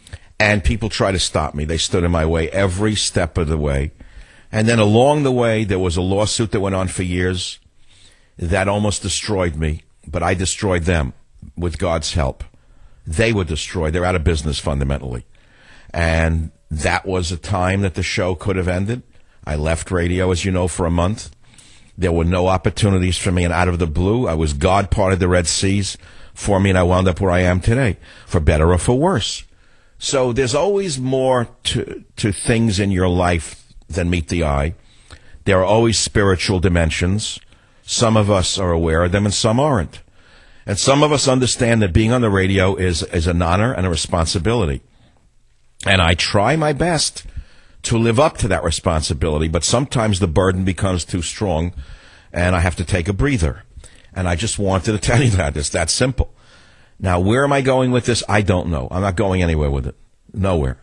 And people try to stop me. They stood in my way every step of the way. And then along the way, there was a lawsuit that went on for years that almost destroyed me. But I destroyed them with God's help. They were destroyed. They're out of business fundamentally. And that was a time that the show could have ended. I left radio, as you know, for a month. There were no opportunities for me, and out of the blue, I was God parted the Red Seas for me, and I wound up where I am today, for better or for worse. So there's always more to to things in your life than meet the eye. There are always spiritual dimensions. Some of us are aware of them, and some aren't. And some of us understand that being on the radio is, is an honor and a responsibility. And I try my best to live up to that responsibility, but sometimes the burden becomes too strong, and I have to take a breather. And I just wanted to tell you that. It's that simple. Now, where am I going with this? I don't know. I'm not going anywhere with it. Nowhere.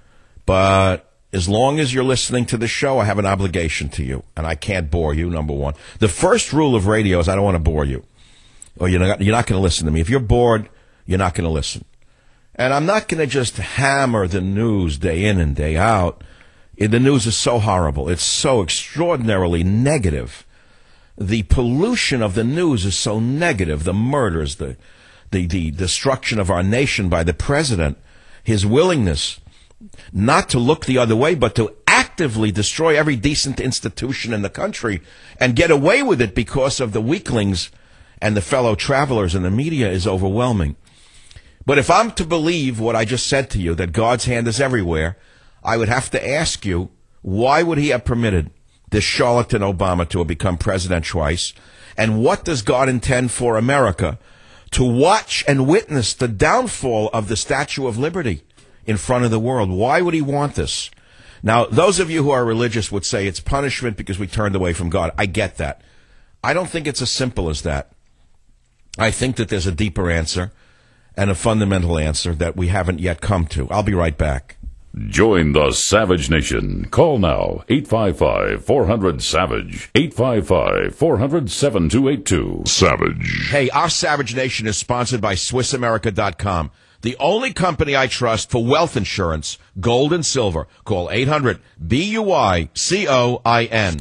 But as long as you're listening to the show, I have an obligation to you, and I can't bore you, number one. The first rule of radio is I don't want to bore you, or you're not, you're not going to listen to me. If you're bored, you're not going to listen. And I'm not going to just hammer the news day in and day out. The news is so horrible. It's so extraordinarily negative. The pollution of the news is so negative. The murders, the, the, the destruction of our nation by the president, his willingness not to look the other way, but to actively destroy every decent institution in the country and get away with it because of the weaklings and the fellow travelers in the media is overwhelming. But if I'm to believe what I just said to you, that God's hand is everywhere, I would have to ask you, why would he have permitted this charlatan Obama to have become president twice? And what does God intend for America? To watch and witness the downfall of the Statue of Liberty in front of the world. Why would he want this? Now, those of you who are religious would say it's punishment because we turned away from God. I get that. I don't think it's as simple as that. I think that there's a deeper answer and a fundamental answer that we haven't yet come to. I'll be right back. Join the Savage Nation. Call now, eight five five, four hundred, SAVAGE, eight five five, four hundred, seven two eight two. Savage. Hey, our Savage Nation is sponsored by Swiss America dot com, the only company I trust for wealth insurance, gold and silver. Call eight hundred, B U I C O I N.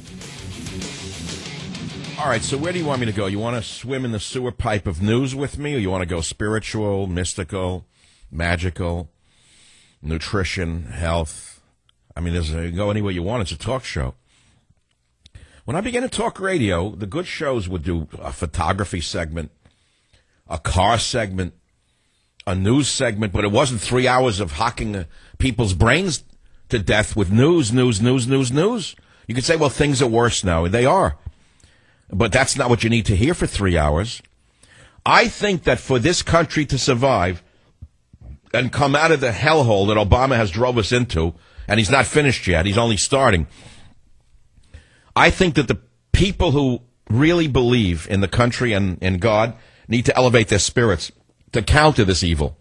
All right, so where do you want me to go? You want to swim in the sewer pipe of news with me, or you want to go spiritual, mystical, magical? Nutrition, health. I mean, there's a, go anywhere you want. It's a talk show. When I began to talk radio, the good shows would do a photography segment, a car segment, a news segment, but it wasn't three hours of hocking uh, people's brains to death with news, news, news, news, news. You could say, well, things are worse now. They are. But that's not what you need to hear for three hours. I think that for this country to survive and come out of the hellhole that Obama has drove us into, and he's not finished yet, he's only starting, I think that the people who really believe in the country and in God need to elevate their spirits to counter this evil.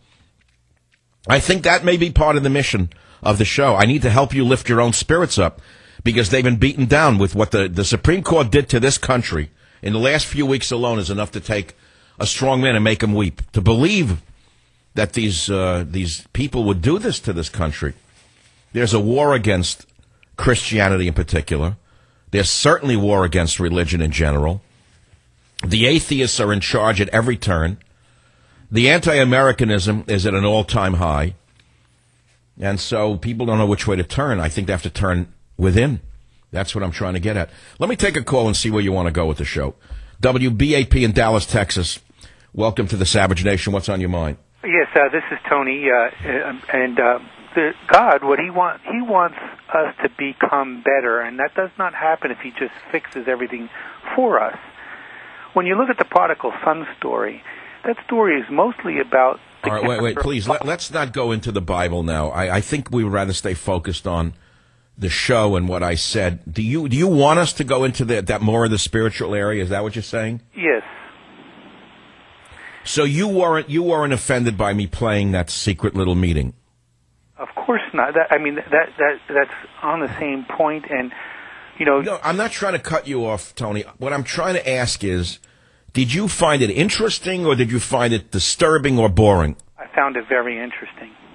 I think that may be part of the mission of the show. I need to help you lift your own spirits up, because they've been beaten down with what the, the Supreme Court did to this country in the last few weeks alone is enough to take a strong man and make him weep. To believe that these uh, these people would do this to this country. There's a war against Christianity in particular. There's certainly war against religion in general. The atheists are in charge at every turn. The anti-Americanism is at an all-time high. And so people don't know which way to turn. I think they have to turn within. That's what I'm trying to get at. Let me take a call and see where you want to go with the show. W B A P in Dallas, Texas. Welcome to the Savage Nation. What's on your mind? Yes, uh, this is Tony, uh, and uh, the God, what he wants, he wants us to become better, and that does not happen if he just fixes everything for us. When you look at the prodigal son story, that story is mostly about... The All right, wait, wait, please, let, let's not go into the Bible now. I, I think we would rather stay focused on the show and what I said. Do you do you want us to go into the, that more of the spiritual area? Is that what you're saying? Yes. So you weren't you weren't offended by me playing that secret little meeting? Of course not. That, I mean, that that that's on the same point, and you know. No, I'm not trying to cut you off, Tony. What I'm trying to ask is, did you find it interesting, or did you find it disturbing or boring? I found it very interesting.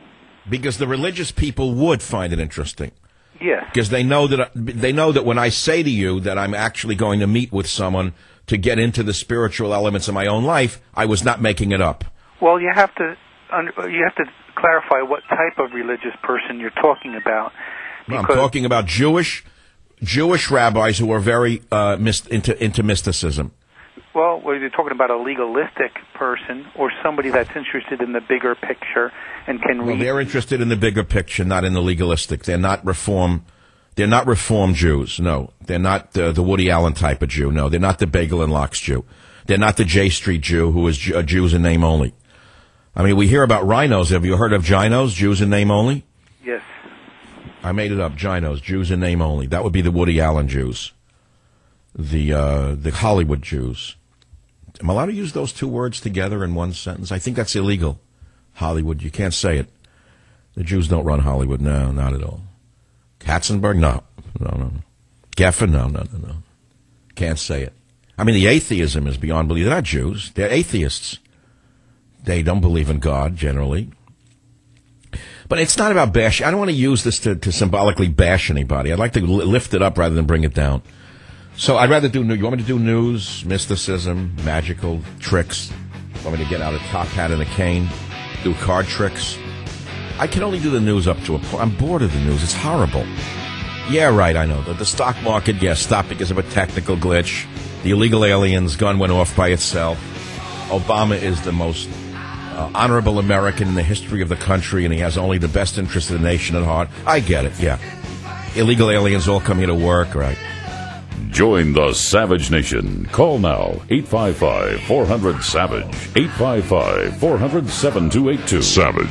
Because the religious people would find it interesting. Yes. Because they know that they know that when I say to you that I'm actually going to meet with someone to get into the spiritual elements of my own life, I was not making it up. Well, you have to you have to clarify what type of religious person you're talking about. I'm talking about Jewish Jewish rabbis who are very uh, myst- into into mysticism. Well, whether you're talking about a legalistic person or somebody that's interested in the bigger picture and can well, read. They're interested in the bigger picture, not in the legalistic. They're not reform. They're not reform Jews. No, they're not the, the Woody Allen type of Jew. No, they're not the Bagel and Lox Jew. They're not the J Street Jew who is Jew, Jews in name only. I mean, we hear about rhinos. Have you heard of Ginos, Jews in name only? Yes. I made it up. Ginos, Jews in name only. That would be the Woody Allen Jews, the uh, the Hollywood Jews. Am I allowed to use those two words together in one sentence? I think that's illegal. Hollywood, you can't say it. The Jews don't run Hollywood. No, not at all. Katzenberg, no, no, no. Geffen, no, no, no, no. Can't say it. I mean, the atheism is beyond belief. They're not Jews. They're atheists. They don't believe in God, generally. But it's not about bash. I don't want to use this to, to symbolically bash anybody. I'd like to li- lift it up rather than bring it down. So I'd rather do news. You want me to do news, mysticism, magical tricks? You want me to get out a top hat and a cane, do card tricks? I can only do the news up to a point. I'm bored of the news. It's horrible. Yeah, right, I know. The, the stock market, yes, yeah, stopped because of a technical glitch. The illegal aliens gun went off by itself. Obama is the most uh, honorable American in the history of the country, and he has only the best interest of the nation at heart. I get it, yeah. Illegal aliens all come here to work, right? Join the Savage Nation. Call now, eight five five, four hundred, SAVAGE, eight five five, four hundred, seven two eight two. Savage.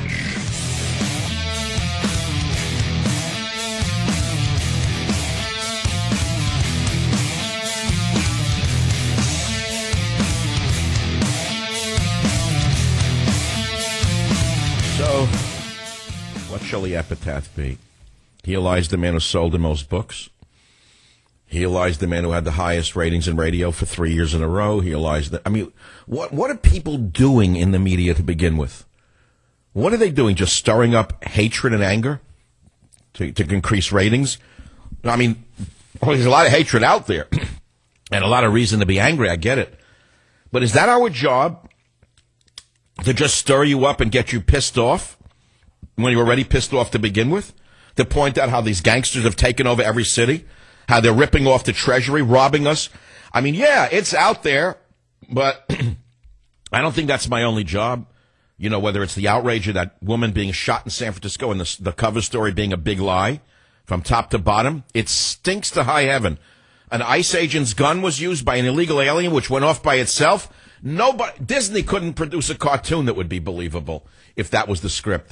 So, what shall the epitaph be? Here lies the man who sold the most books. Here lies the man who had the highest ratings in radio for three years in a row. Here lies the... I mean, what what are people doing in the media to begin with? What are they doing? Just stirring up hatred and anger to, to increase ratings? I mean, well, there's a lot of hatred out there and a lot of reason to be angry. I get it. But is that our job? To just stir you up and get you pissed off when you're already pissed off to begin with? To point out how these gangsters have taken over every city? How they're ripping off the Treasury, robbing us. I mean, yeah, it's out there, but I don't think that's my only job. You know, whether it's the outrage of that woman being shot in San Francisco and the, the cover story being a big lie from top to bottom, it stinks to high heaven. An ICE agent's gun was used by an illegal alien, which went off by itself. Nobody, Disney couldn't produce a cartoon that would be believable if that was the script.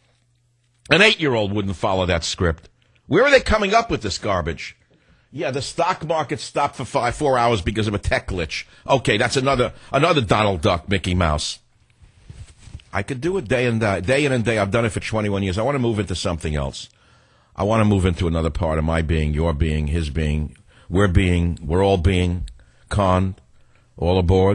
An eight-year-old wouldn't follow that script. Where are they coming up with this garbage? Yeah, the stock market stopped for five, four hours because of a tech glitch. Okay, that's another another Donald Duck, Mickey Mouse. I could do it day and day, day in and day. I've done it for twenty-one years. I want to move into something else. I want to move into another part of my being, your being, his being. We're being, we're all being conned, all aboard.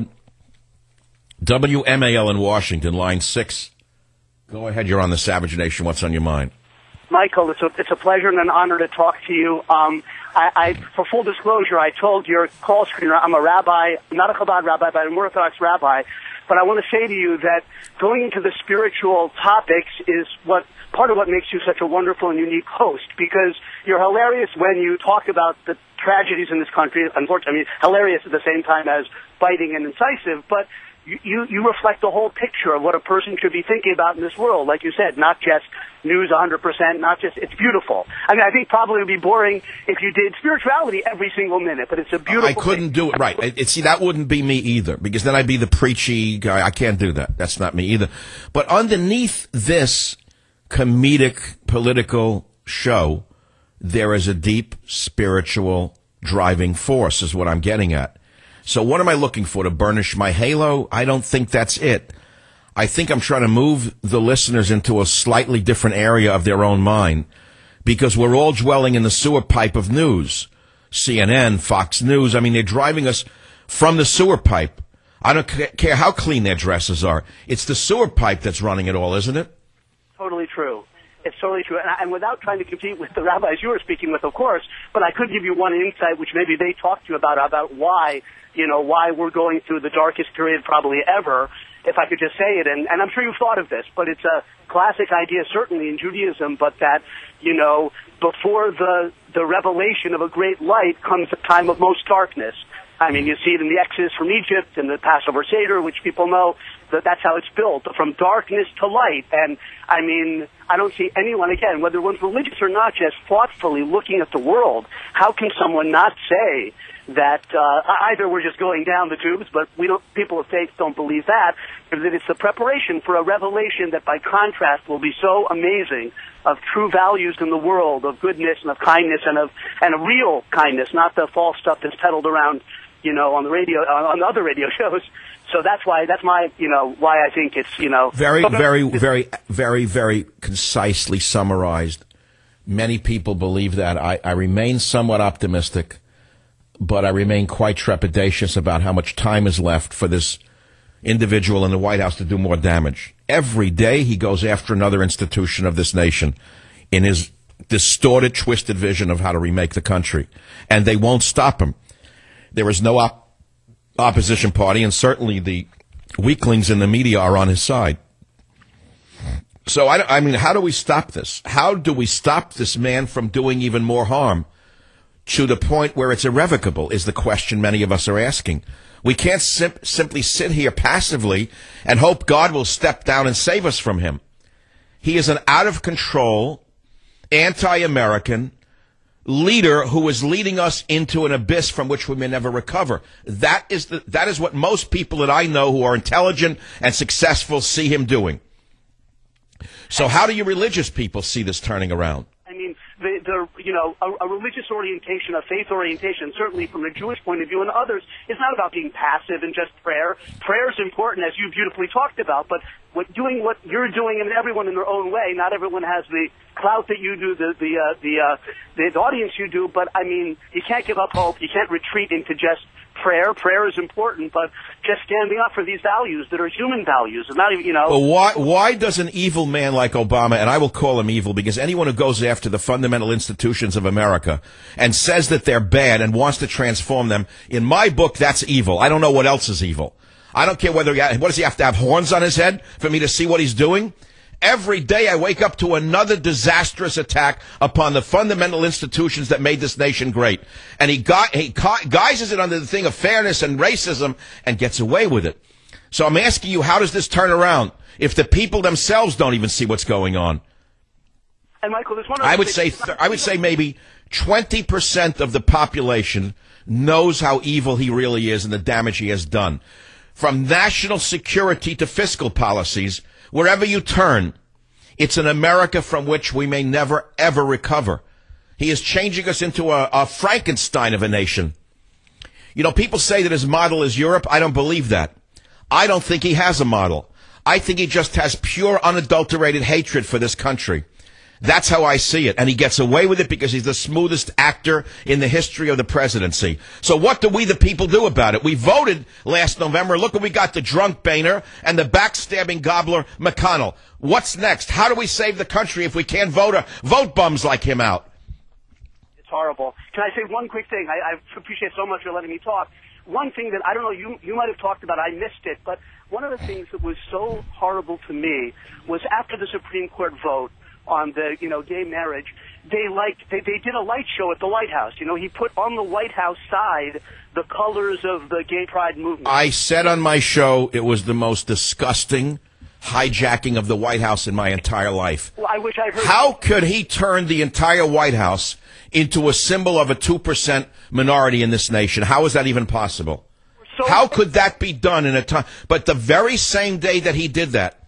W M A L in Washington, line six. Go ahead, you're on the Savage Nation. What's on your mind? Michael, it's a, it's a pleasure and an honor to talk to you. Um, I, I, for full disclosure, I told your call screener I'm a rabbi, not a Chabad rabbi, but an Orthodox rabbi. But I want to say to you that going into the spiritual topics is what part of what makes you such a wonderful and unique host, because you're hilarious when you talk about the tragedies in this country. Unfortunately, I mean, hilarious at the same time as biting and incisive, but You, you reflect the whole picture of what a person should be thinking about in this world. Like you said, not just news one hundred percent, not just, it's beautiful. I mean, I think probably it would be boring if you did spirituality every single minute, but it's a beautiful I couldn't thing. do it, right. It, it, see, that wouldn't be me either, because then I'd be the preachy guy. I can't do that. That's not me either. But underneath this comedic political show, there is a deep spiritual driving force, is what I'm getting at. So what am I looking for? To burnish my halo? I don't think that's it. I think I'm trying to move the listeners into a slightly different area of their own mind, because we're all dwelling in the sewer pipe of news. C N N, Fox News, I mean, they're driving us from the sewer pipe. I don't care how clean their dresses are. It's the sewer pipe that's running it all, isn't it? Totally true. It's totally true. And, I, and without trying to compete with the rabbis you were speaking with, of course, but I could give you one insight, which maybe they talked to you about, about why, you know, why we're going through the darkest period probably ever, if I could just say it. And, and I'm sure you've thought of this, but it's a classic idea, certainly in Judaism, but that, you know, before the, the revelation of a great light comes a time of most darkness. I mean, you see it in the Exodus from Egypt and the Passover Seder, which people know that that's how it's built, from darkness to light. And, I mean, I don't see anyone, again, whether one's religious or not, just thoughtfully looking at the world. How can someone not say that uh, either we're just going down the tubes, but we don't, people of faith don't believe that, or that it's the preparation for a revelation that, by contrast, will be so amazing, of true values in the world, of goodness and of kindness and of and of real kindness, not the false stuff that's peddled around, you know, on the radio, on other radio shows. So that's why, that's my, you know, why I think it's, you know. Very, very, very, very, very concisely summarized. Many people believe that. I, I remain somewhat optimistic, but I remain quite trepidatious about how much time is left for this individual in the White House to do more damage. Every day he goes after another institution of this nation in his distorted, twisted vision of how to remake the country. And they won't stop him. There is no op- opposition party, and certainly the weaklings in the media are on his side. So, I, I mean, how do we stop this? How do we stop this man from doing even more harm to the point where it's irrevocable is the question many of us are asking. We can't sim- simply sit here passively and hope God will step down and save us from him. He is an out-of-control, anti-American leader who is leading us into an abyss from which we may never recover. That is the, that is what most people that I know who are intelligent and successful see him doing. So how do you religious people see this turning around? I mean, the, the you know, a, a religious orientation, a faith orientation, certainly from a Jewish point of view and others, is not about being passive and just prayer. Prayer is important, as you beautifully talked about, but what, doing what you're doing and everyone in their own way, not everyone has the clout that you do, the the uh, the, uh, the the audience you do, but I mean, you can't give up hope. You can't retreat into just prayer. Prayer is important, but just standing up for these values that are human values, and not even, you know. Well, why why does an evil man like Obama, and I will call him evil because anyone who goes after the fundamental institutions of America and says that they're bad and wants to transform them, in my book, that's evil. I don't know what else is evil. I don't care whether he, what does he have to have horns on his head for me to see what he's doing? Every day I wake up to another disastrous attack upon the fundamental institutions that made this nation great. And he, got, he guises it under the thing of fairness and racism and gets away with it. So I'm asking you, how does this turn around if the people themselves don't even see what's going on? And Michael, there's one I would say, th- I would say maybe twenty percent of the population knows how evil he really is and the damage he has done. From national security to fiscal policies, wherever you turn, it's an America from which we may never, ever recover. He is changing us into a, a Frankenstein of a nation. You know, people say that his model is Europe. I don't believe that. I don't think he has a model. I think he just has pure, unadulterated hatred for this country. That's how I see it. And he gets away with it because he's the smoothest actor in the history of the presidency. So what do we, the people, do about it? We voted last November. Look what we got, the drunk Boehner and the backstabbing gobbler McConnell. What's next? How do we save the country if we can't vote a, vote bums like him out? It's horrible. Can I say one quick thing? I, I appreciate so much for letting me talk. One thing that, I don't know, you, you might have talked about, I missed it, but one of the things that was so horrible to me was after the Supreme Court vote on the, you know, gay marriage, they liked, they, they did a light show at the White House. You know, he put on the White House side the colors of the gay pride movement. I said on my show it was the most disgusting hijacking of the White House in my entire life. Well, I wish I heard. How could he turn the entire White House into a symbol of a two percent minority in this nation? How is that even possible? So, how could that be done in a time? But the very same day that he did that,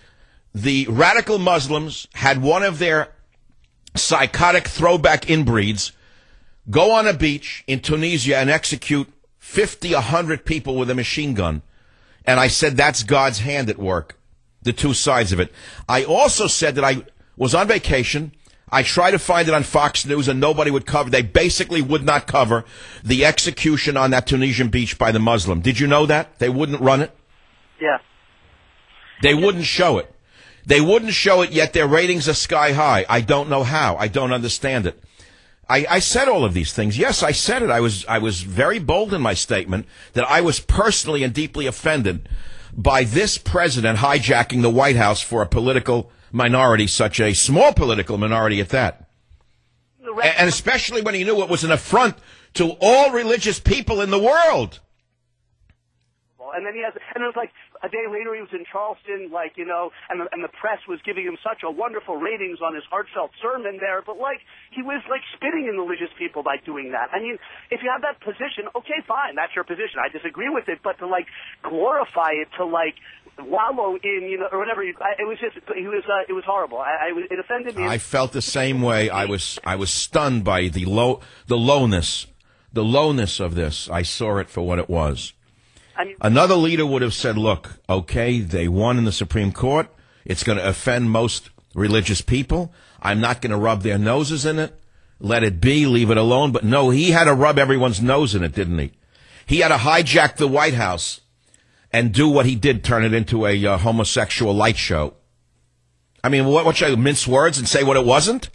the radical Muslims had one of their psychotic throwback inbreeds go on a beach in Tunisia and execute fifty, a hundred people with a machine gun. And I said, that's God's hand at work, the two sides of it. I also said that I was on vacation. I tried to find it on Fox News and nobody would cover. They basically would not cover the execution on that Tunisian beach by the Muslim. Did you know that? They wouldn't run it? Yeah. They wouldn't show it. They wouldn't show it, yet their ratings are sky high. I don't know how. I don't understand it. I, I said all of these things. Yes, I said it. I was I was very bold in my statement that I was personally and deeply offended by this president hijacking the White House for a political minority, such a small political minority at that. And especially when he knew it was an affront to all religious people in the world. And then he has, and it was like a day later he was in Charleston, like, you know, and the, and the press was giving him such a wonderful ratings on his heartfelt sermon there, but like, he was like spitting in religious people by doing that. I mean, if you have that position, okay, fine, that's your position. I disagree with it, but to like glorify it, to like wallow in, you know, or whatever, you, I, it was just, he was, uh, it was horrible. I, I, it offended me. I felt the same way. I was, I was stunned by the low, the lowness, the lowness of this. I saw it for what it was. I mean, another leader would have said, look, okay, they won in the Supreme Court. It's going to offend most religious people. I'm not going to rub their noses in it. Let it be. Leave it alone. But no, he had to rub everyone's nose in it, didn't he? He had to hijack the White House and do what he did, turn it into a uh, homosexual light show. I mean, what, what should I mince words and say what it wasn't?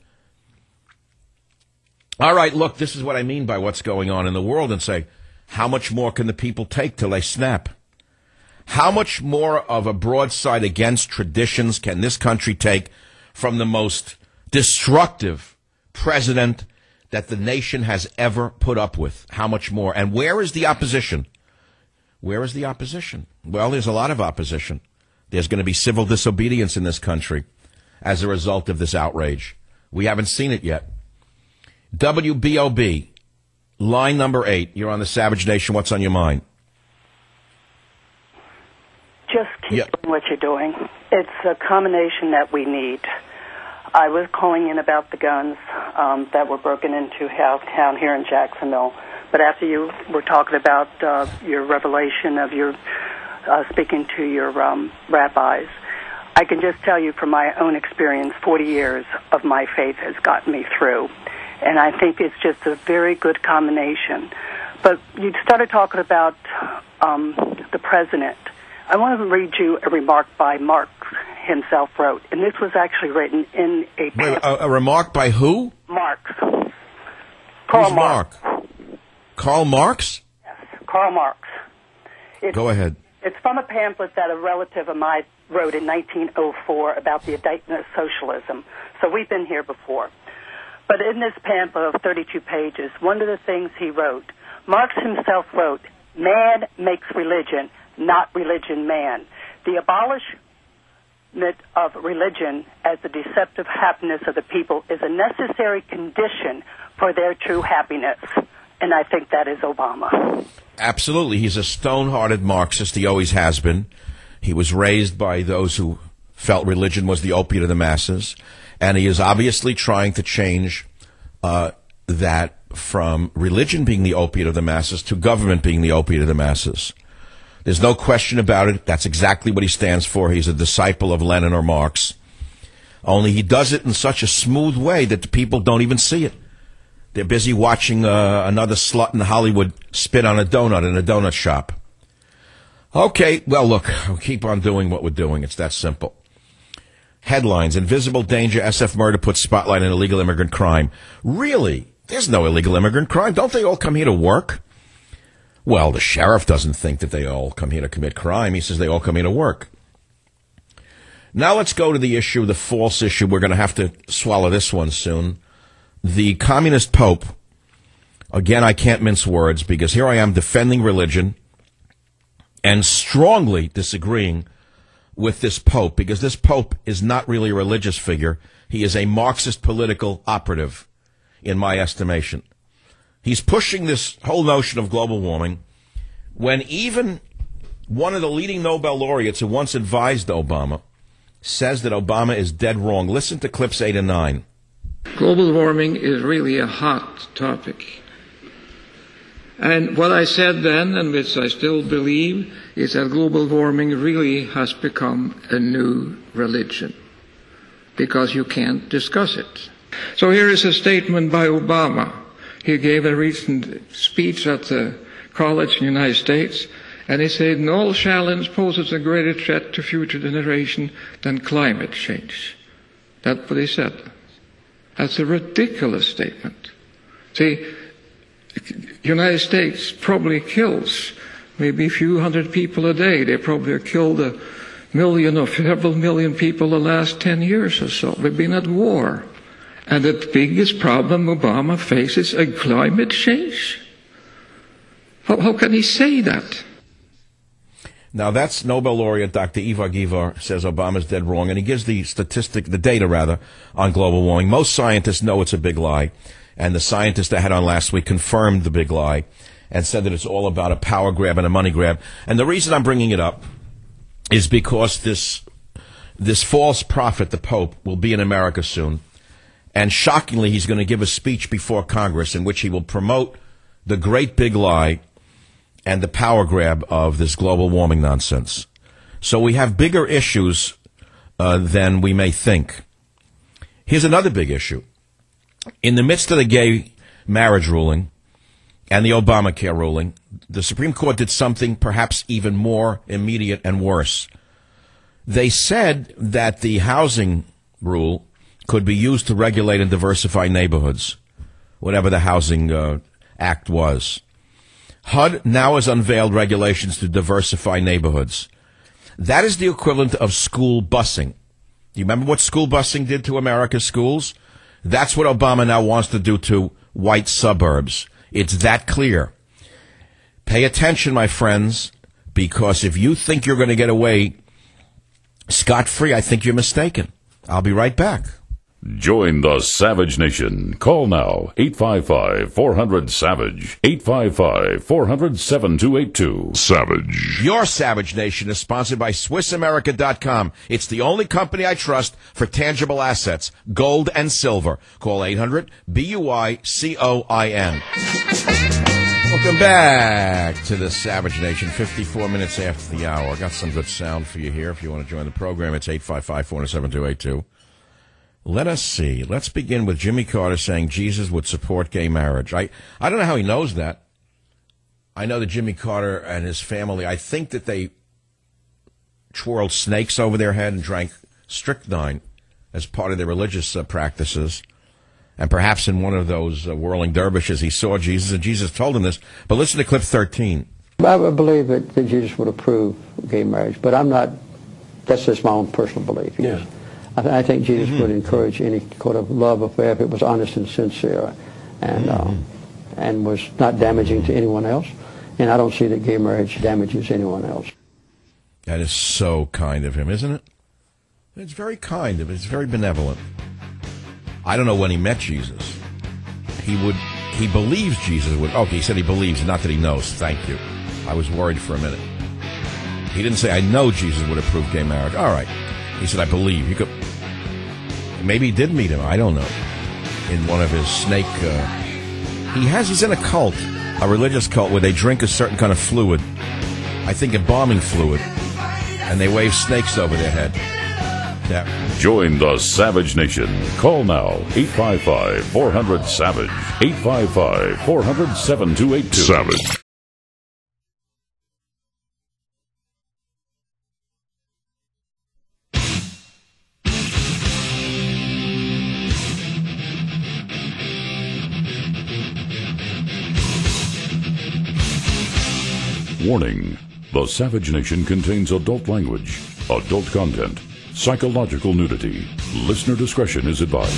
All right, look, this is what I mean by what's going on in the world, and say, how much more can the people take till they snap? How much more of a broadside against traditions can this country take from the most destructive president that the nation has ever put up with? How much more? And where is the opposition? Where is the opposition? Well, there's a lot of opposition. There's going to be civil disobedience in this country as a result of this outrage. We haven't seen it yet. W B O B. Line number eight. You're on the Savage Nation. What's on your mind? Just keep yeah. doing what you're doing. It's a combination that we need. I was calling in about the guns um, that were broken into house town here in Jacksonville. But after you were talking about uh, your revelation of your uh, speaking to your um, rabbis, I can just tell you from my own experience, forty years of my faith has gotten me through. And I think it's just a very good combination. But you started talking about um, the president. I want to read you a remark by Marx himself wrote. And this was actually written in a... Wait, a, a remark by who? Marx. Karl Who's Marx. Mark? Karl Marx? Yes, Karl Marx. It's, Go ahead. It's from a pamphlet that a relative of mine wrote in nineteen oh four about the indictment of socialism. So we've been here before. But in this pamphlet of thirty-two pages, one of the things he wrote, Marx himself wrote, man makes religion, not religion man. The abolishment of religion as the deceptive happiness of the people is a necessary condition for their true happiness. And I think that is Obama. Absolutely. He's a stone-hearted Marxist. He always has been. He was raised by those who felt religion was the opiate of the masses. And he is obviously trying to change uh, that from religion being the opiate of the masses to government being the opiate of the masses. There's no question about it. That's exactly what he stands for. He's a disciple of Lenin or Marx. Only he does it in such a smooth way that the people don't even see it. They're busy watching uh, another slut in Hollywood spit on a donut in a donut shop. Okay, well, look, we'll keep on doing what we're doing. It's that simple. Headlines, Invisible Danger, S F Murder puts spotlight on illegal immigrant crime. Really? There's no illegal immigrant crime. Don't they all come here to work? Well, the sheriff doesn't think that they all come here to commit crime. He says they all come here to work. Now let's go to the issue, the false issue. We're going to have to swallow this one soon. The communist pope. Again, I can't mince words because here I am defending religion and strongly disagreeing with this pope, because this pope is not really a religious figure. He is a Marxist political operative, in my estimation. He's pushing this whole notion of global warming when even one of the leading Nobel laureates who once advised Obama says that Obama is dead wrong. Listen to clips eight and nine. Global warming is really a hot topic. And what I said then, and which I still believe, is that global warming really has become a new religion, because you can't discuss it. So here is a statement by Obama. He gave a recent speech at the college in the United States, And he said, no challenge poses a greater threat to future generation than climate change. That's what he said. That's a ridiculous statement. See, the United States probably kills maybe a few hundred people a day. They probably have killed a million or several million people the last ten years or so. We've been at war. And the biggest problem Obama faces is climate change. How, how can he say that? Now, that's Nobel laureate Doctor Ivar Givar says Obama's dead wrong, and he gives the statistic, the data, rather, on global warming. Most scientists know it's a big lie, and the scientist I had on last week confirmed the big lie and said that it's all about a power grab and a money grab. And the reason I'm bringing it up is because this this false prophet, the Pope, will be in America soon, and shockingly, he's going to give a speech before Congress in which he will promote the great big lie and the power grab of this global warming nonsense. So we have bigger issues uh, than we may think. Here's another big issue. In the midst of the gay marriage ruling and the Obamacare ruling, the Supreme Court did something perhaps even more immediate and worse. They said that the housing rule could be used to regulate and diversify neighborhoods, whatever the Housing uh, Act was. H U D now has unveiled regulations to diversify neighborhoods. That is the equivalent of school busing. You remember what school busing did to America's schools? That's what Obama now wants to do to white suburbs. It's that clear. Pay attention, my friends, because if you think you're going to get away scot-free, I think you're mistaken. I'll be right back. Join the Savage Nation. Call now, eight five five, four hundred, SAVAGE, eight five five, four hundred, seven two eight two. Savage. Your Savage Nation is sponsored by Swiss America dot com. It's the only company I trust for tangible assets, gold and silver. Call eight hundred, B U I C O I N. Welcome back to the Savage Nation, fifty-four minutes after the hour. Got some good sound for you here. If you want to join the program, it's eight five five, four hundred, seven two eight two. Let us see. Let's begin with Jimmy Carter saying Jesus would support gay marriage. I, I don't know how he knows that. I know that Jimmy Carter and his family, I think that they twirled snakes over their head and drank strychnine as part of their religious uh, practices. And perhaps in one of those uh, whirling dervishes, he saw Jesus, and Jesus told him this. But listen to clip thirteen. I would believe that, that Jesus would approve gay marriage, but I'm not, that's just my own personal belief. Yeah. I, th- I think Jesus mm-hmm. would encourage any sort of love affair if it was honest and sincere and mm-hmm. um, and was not damaging to anyone else. And I don't see that gay marriage damages anyone else. That is so kind of him, isn't it? It's very kind of him. It's very benevolent. I don't know when he met Jesus. He would, he believes Jesus would, okay, he said he believes, not that he knows. Thank you. I was worried for a minute. He didn't say, I know Jesus would approve gay marriage. All right. He said, I believe. He could, maybe he did meet him. I don't know. In one of his snake, uh, he has, he's in a cult, a religious cult where they drink a certain kind of fluid. I think embalming fluid. And they wave snakes over their head. Yeah. Join the Savage Nation. Call now, eight five five, four hundred, SAVAGE, eight five five, four hundred, seven two eight two. Savage. Warning. The Savage Nation contains adult language, adult content, psychological nudity. Listener discretion is advised.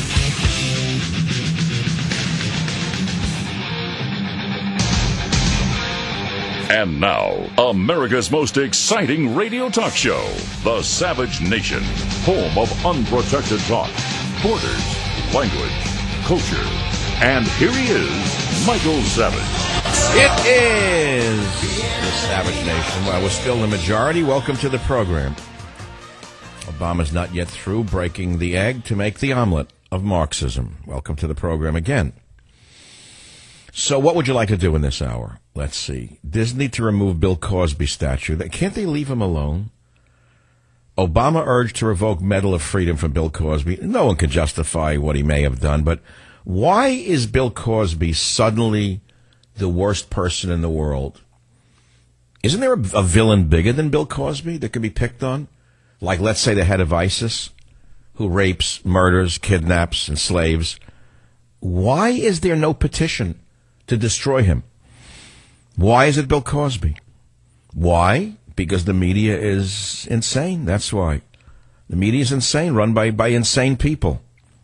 And now, America's most exciting radio talk show, The Savage Nation, home of unprotected talk, borders, language, culture. And here he is, Michael Savage. It is The Savage Nation. Well, we're still the majority. Welcome to the program. Obama's not yet through breaking the egg to make the omelet of Marxism. Welcome to the program again. So what would you like to do in this hour? Let's see. Disney to remove Bill Cosby statue. Can't they leave him alone? Obama urged to revoke Medal of Freedom from Bill Cosby. No one can justify what he may have done, but why is Bill Cosby suddenly the worst person in the world? Isn't there a, a villain bigger than Bill Cosby that can be picked on? Like, let's say, the head of ISIS, who rapes, murders, kidnaps, enslaves. Why is there no petition to destroy him? Why is it Bill Cosby? Why? Because the media is insane. That's why. The media is insane, run by, by insane people.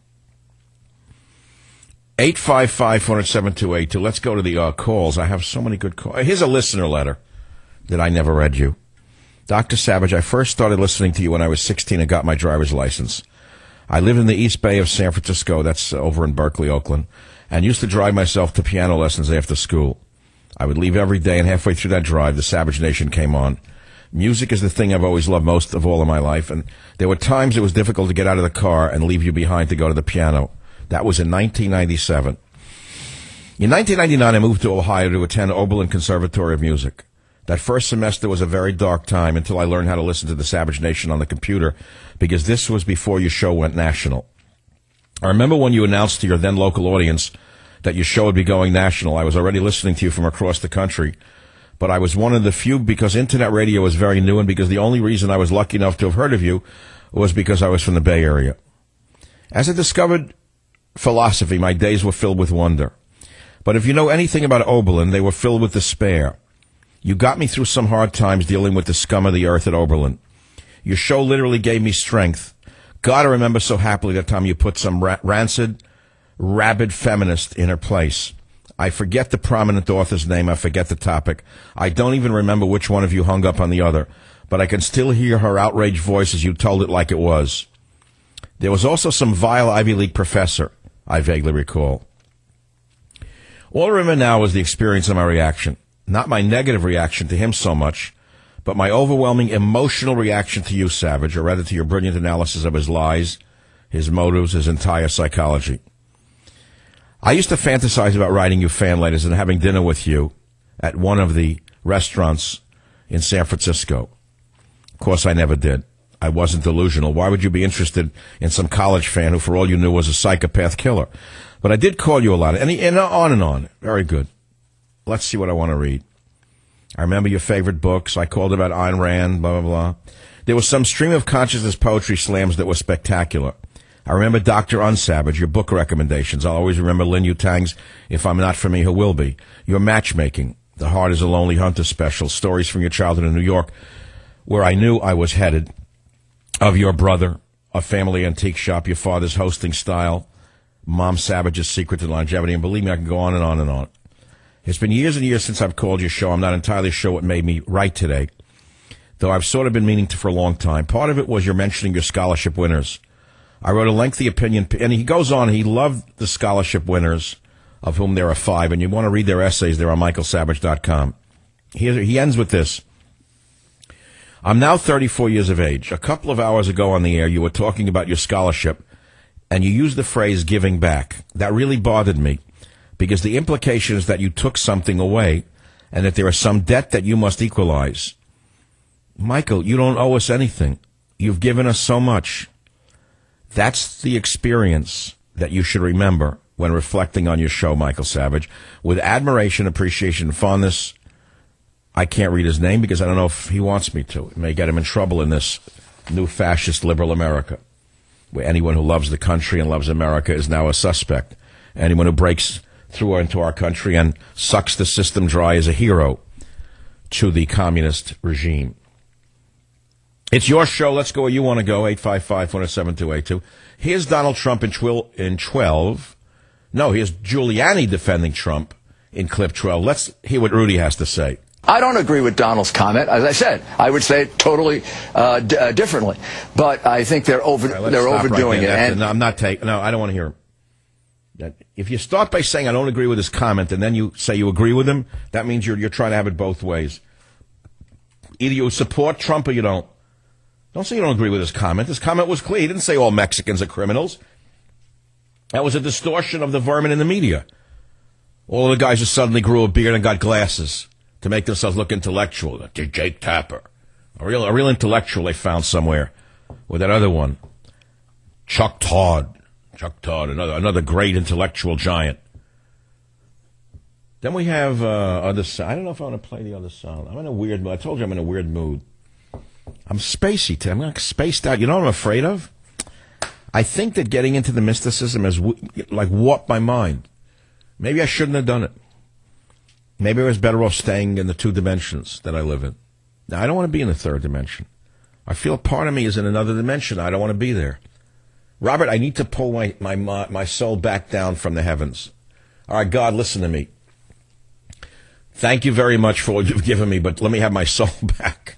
eight five five, four zero seven, two eight two. Let's go to the uh, calls. I have so many good calls. Here's a listener letter that I never read you. Doctor Savage, I first started listening to you when I was sixteen and got my driver's license. I lived in the East Bay of San Francisco, that's over in Berkeley, Oakland, and used to drive myself to piano lessons after school. I would leave every day, and halfway through that drive, the Savage Nation came on. Music is the thing I've always loved most of all in my life, and there were times it was difficult to get out of the car and leave you behind to go to the piano. That was in nineteen ninety-seven. In nineteen ninety-nine, I moved to Ohio to attend Oberlin Conservatory of Music. That first semester was a very dark time until I learned how to listen to the Savage Nation on the computer, because this was before your show went national. I remember when you announced to your then local audience that your show would be going national. I was already listening to you from across the country, but I was one of the few because internet radio was very new and because the only reason I was lucky enough to have heard of you was because I was from the Bay Area. As I discovered philosophy, my days were filled with wonder. But if you know anything about Oberlin, they were filled with despair. You got me through some hard times dealing with the scum of the earth at Oberlin. Your show literally gave me strength. God, I remember so happily that time you put some ra- rancid, rabid feminist in her place. I forget the prominent author's name. I forget the topic. I don't even remember which one of you hung up on the other, but I can still hear her outraged voice as you told it like it was. There was also some vile Ivy League professor, I vaguely recall. All I remember now is the experience of my reaction. Not my negative reaction to him so much, but my overwhelming emotional reaction to you, Savage, or rather to your brilliant analysis of his lies, his motives, his entire psychology. I used to fantasize about writing you fan letters and having dinner with you at one of the restaurants in San Francisco. Of course, I never did. I wasn't delusional. Why would you be interested in some college fan who, for all you knew, was a psychopath killer? But I did call you a lot, and, and on and on. Very good. Let's see what I want to read. I remember your favorite books. I called about Ayn Rand, blah, blah, blah. There was some stream of consciousness poetry slams that were spectacular. I remember Doctor Unsavage, your book recommendations. I'll always remember Lin Yutang's If I'm Not For Me, Who Will Be? Your matchmaking, The Heart is a Lonely Hunter special, stories from your childhood in New York, where I knew I was headed, of your brother, A Family Antique Shop, your father's hosting style, Mom Savage's Secret to Longevity, and believe me, I can go on and on and on. It's been years and years since I've called your show. I'm not entirely sure what made me write today, though I've sort of been meaning to for a long time. Part of it was your mentioning your scholarship winners. I wrote a lengthy opinion, and he goes on, he loved the scholarship winners, of whom there are five, and you want to read their essays, they're on michael savage dot com. He, he ends with this. I'm now thirty-four years of age. A couple of hours ago on the air, you were talking about your scholarship, and you used the phrase giving back. That really bothered me, because the implication is that you took something away and that there is some debt that you must equalize. Michael, you don't owe us anything. You've given us so much. That's the experience that you should remember when reflecting on your show, Michael Savage. With admiration, appreciation, and fondness, I can't read his name because I don't know if he wants me to. It may get him in trouble in this new fascist liberal America, where anyone who loves the country and loves America is now a suspect. Anyone who breaks through into our country and sucks the system dry is a hero to the communist regime. It's your show. Let's go where you want to go. eight five five, four seven, two eight two. Here's Donald Trump in, twil- in twelve. No, here's Giuliani defending Trump in clip twelve. Let's hear what Rudy has to say. I don't agree with Donald's comment. As I said, I would say it totally uh, d- uh, differently. But I think they're over right, they're overdoing right it. And no, I'm not taking. No, I don't want to hear him. If you start by saying I don't agree with his comment, and then you say you agree with him, that means you're you're trying to have it both ways. Either you support Trump or you don't. Don't say you don't agree with his comment. His comment was clear. He didn't say all Mexicans are criminals. That was a distortion of the vermin in the media. All the guys who suddenly grew a beard and got glasses to make themselves look intellectual. Jake Tapper. A real, a real intellectual they found somewhere. With that other one. Chuck Todd. Chuck Todd, another, another great intellectual giant. Then we have uh, other side. I don't know if I want to play the other song. I'm in a weird mood. I told you I'm in a weird mood. I'm spacey, Tim. I'm like spaced out. You know what I'm afraid of? I think that getting into the mysticism has w- like warped my mind. Maybe I shouldn't have done it. Maybe I was better off staying in the two dimensions that I live in. Now, I don't want to be in the third dimension. I feel part of me is in another dimension. I don't want to be there. Robert, I need to pull my, my, my soul back down from the heavens. All right, God, listen to me. Thank you very much for what you've given me, but let me have my soul back.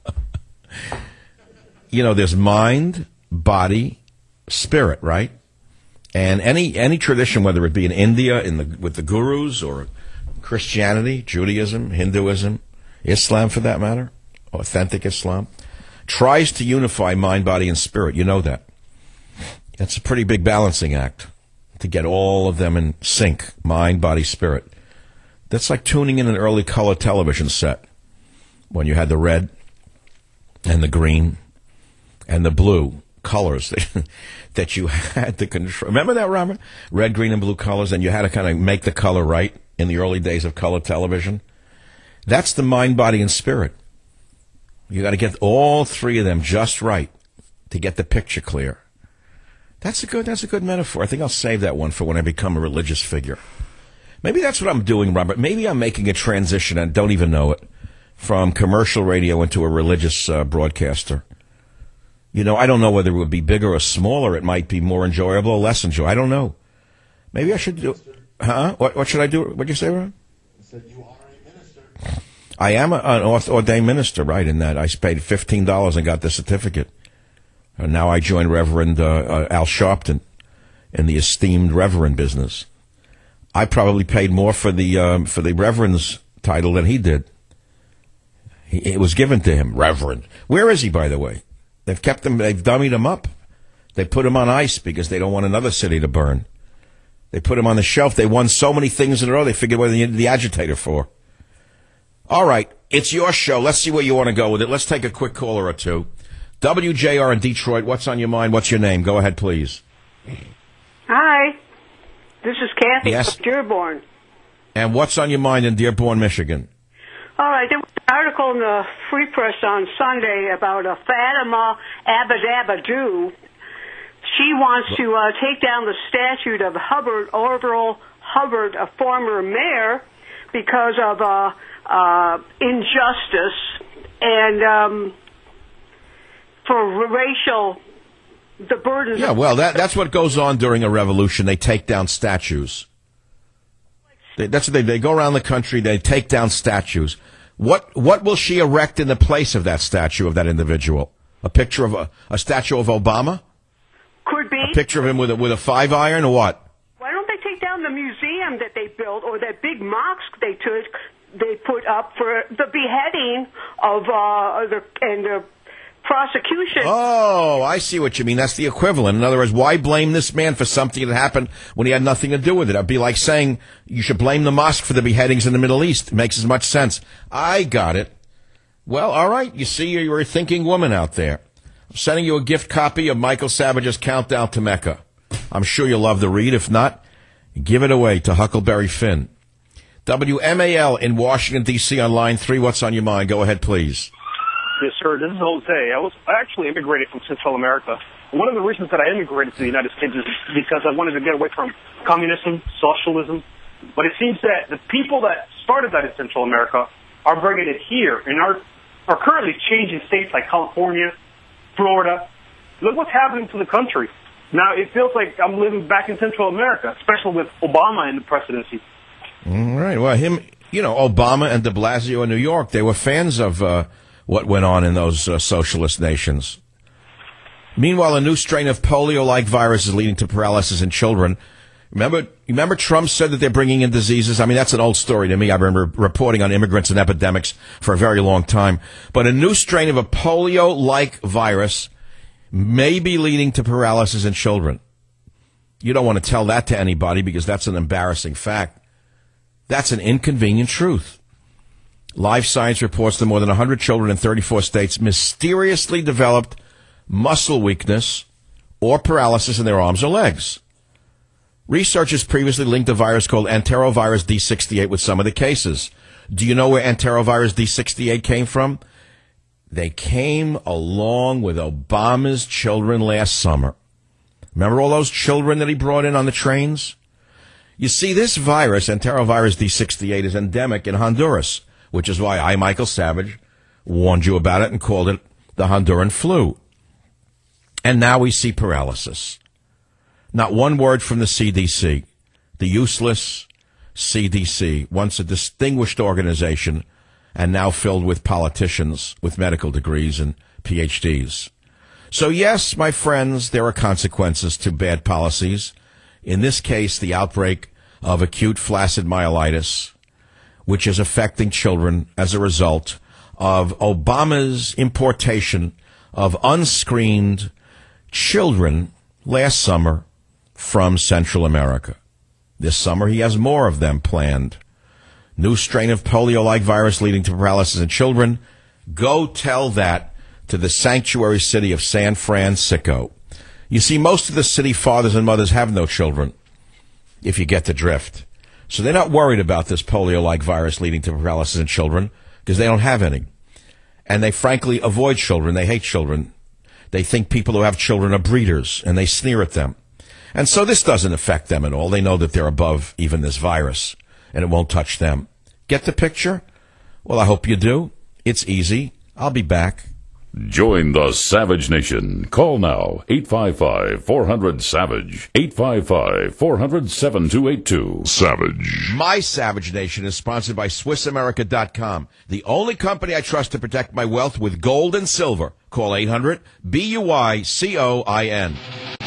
You know, there's mind, body, spirit, right? And any any tradition, whether it be in India in the with the gurus or Christianity, Judaism, Hinduism, Islam for that matter, authentic Islam, tries to unify mind, body, and spirit. You know that. It's a pretty big balancing act to get all of them in sync, mind, body, spirit. That's like tuning in an early color television set when you had the red and the green and the blue colors that, that you had to control. Remember that, Robert? Red, green, and blue colors, and you had to kind of make the color right in the early days of color television. That's the mind, body, and spirit. You got to get all three of them just right to get the picture clear. That's a good, that's a good metaphor. I think I'll save that one for when I become a religious figure. Maybe that's what I'm doing, Robert. Maybe I'm making a transition and don't even know it from commercial radio into a religious uh, broadcaster. You know, I don't know whether it would be bigger or smaller. It might be more enjoyable or less enjoyable. I don't know. Maybe I should do... Huh? What, what should I do? What did you say, Ron? I said you are a minister. I am a, an ordained minister, right, in that I paid fifteen dollars and got the certificate. And now I join Reverend uh, uh, Al Sharpton in the esteemed Reverend business. I probably paid more for the um, for the Reverend's title than he did. He, it was given to him, Reverend. Where is he, by the way? They've kept him, they've dummied him up. They put him on ice because they don't want another city to burn. They put him on the shelf. They won so many things in a row, they figured what they needed the agitator for. All right, it's your show. Let's see where you want to go with it. Let's take a quick caller or two. W J R in Detroit, what's on your mind? What's your name? Go ahead, please. Hi, this is Kathy Yes. from Dearborn. And what's on your mind in Dearborn, Michigan? All right, there was an article in the Free Press on Sunday about a Fatima Abadabadoo. She wants to uh, take down the statue of Hubbard, Orville Hubbard, a former mayor, because of uh, uh, injustice and um, for racial, the burdens. Yeah, well, that, that's what goes on during a revolution. They take down statues. They, that's what they, they go around the country, they take down statues. What what will she erect in the place of that statue of that individual? A picture of a, a statue of Obama? Could be. A picture of him with a, with a five iron or what? Why don't they take down the museum that they built or that big mosque they took, they put up for the beheading of uh, the and the prosecution? Oh, I see what you mean. That's the equivalent. In other words, why blame this man for something that happened when he had nothing to do with it? It'd be like saying you should blame the mosque for the beheadings in the Middle East. It makes as much sense. I got it. Well, all right. You see, you're a thinking woman out there. I'm sending you a gift copy of Michael Savage's Countdown to Mecca. I'm sure you'll love the read. If not, give it away to Huckleberry Finn. W M A L in Washington, D C on line three. What's on your mind? Go ahead, please. Yes, sir. This is Jose. I was I actually immigrated from Central America. One of the reasons that I immigrated to the United States is because I wanted to get away from communism, socialism. But it seems that the people that started that in Central America are bringing it here and are, are currently changing states like California, Florida. Look what's happening to the country. Now, it feels like I'm living back in Central America, especially with Obama in the presidency. All right. Well, him, you know, Obama and de Blasio in New York, they were fans of uh, what went on in those uh, socialist nations. Meanwhile, a new strain of polio-like virus is leading to paralysis in children. Remember, remember Trump said that they're bringing in diseases? I mean, that's an old story to me. I've been re- reporting on immigrants and epidemics for a very long time. But a new strain of a polio-like virus may be leading to paralysis in children. You don't want to tell that to anybody because that's an embarrassing fact. That's an inconvenient truth. Live Science reports that more than one hundred children in thirty-four states mysteriously developed muscle weakness or paralysis in their arms or legs. Researchers previously linked a virus called enterovirus D sixty-eight with some of the cases. Do you know where enterovirus D sixty-eight came from? They came along with Obama's children last summer. Remember all those children that he brought in on the trains? You see, this virus, enterovirus D sixty-eight, is endemic in Honduras, which is why I, Michael Savage, warned you about it and called it the Honduran flu. And now we see paralysis. Not one word from the C D C, the useless C D C, once a distinguished organization and now filled with politicians with medical degrees and P H Ds. So yes, my friends, there are consequences to bad policies. In this case, the outbreak of acute flaccid myelitis, which is affecting children as a result of Obama's importation of unscreened children last summer from Central America. This summer, he has more of them planned. New strain of polio-like virus leading to paralysis in children. Go tell that to the sanctuary city of San Francisco. You see, most of the city fathers and mothers have no children, if you get the drift. So they're not worried about this polio-like virus leading to paralysis in children because they don't have any. And they frankly avoid children. They hate children. They think people who have children are breeders, and they sneer at them. And so this doesn't affect them at all. They know that they're above even this virus, and it won't touch them. Get the picture? Well, I hope you do. It's easy. I'll be back. Join the Savage Nation. Call now, eight five five, four hundred, SAVAGE, eight five five, four hundred, seven two eight two. Savage. My Savage Nation is sponsored by Swiss America dot com, the only company I trust to protect my wealth with gold and silver. Call eight hundred, B U I C O I N.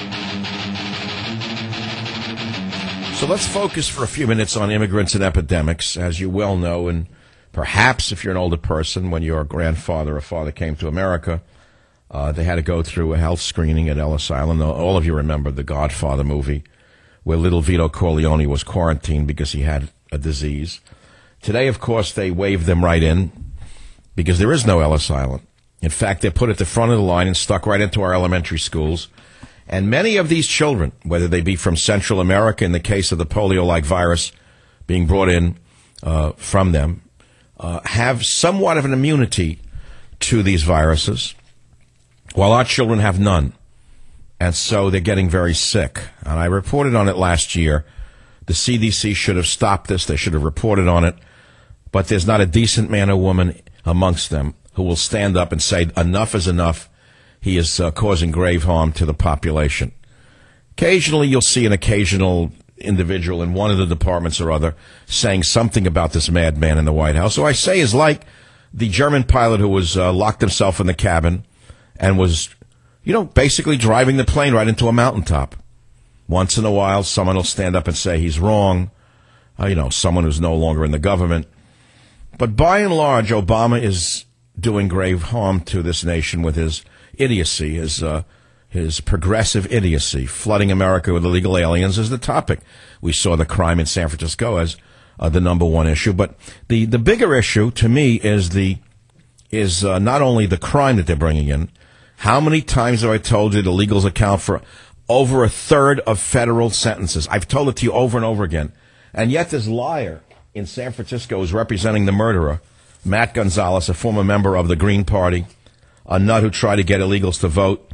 So let's focus for a few minutes on immigrants and epidemics. As you well know, and perhaps if you're an older person, when your grandfather or father came to America, uh, they had to go through a health screening at Ellis Island. All of you remember the Godfather movie, where little Vito Corleone was quarantined because he had a disease. Today, of course, they waved them right in because there is no Ellis Island. In fact, they're put at the front of the line and stuck right into our elementary schools. And many of these children, whether they be from Central America, in the case of the polio-like virus being brought in uh, from them, uh, have somewhat of an immunity to these viruses, while our children have none. And so they're getting very sick. And I reported on it last year. The C D C should have stopped this. They should have reported on it. But there's not a decent man or woman amongst them who will stand up and say, enough is enough. He is uh, causing grave harm to the population. Occasionally, you'll see an occasional individual in one of the departments or other saying something about this madman in the White House. So I say is like the German pilot who was uh, locked himself in the cabin and was, you know, basically driving the plane right into a mountaintop. Once in a while, someone will stand up and say he's wrong, uh, you know, someone who's no longer in the government. But by and large, Obama is doing grave harm to this nation with his idiocy, his uh, his progressive idiocy. Flooding America with illegal aliens is the topic. We saw the crime in San Francisco as uh, the number one issue. But the, the bigger issue to me is the is uh, not only the crime that they're bringing in. How many times have I told you the illegals account for over a third of federal sentences? I've told it to you over and over again. And yet this liar in San Francisco is representing the murderer, Matt Gonzalez, a former member of the Green Party, a nut who tried to get illegals to vote.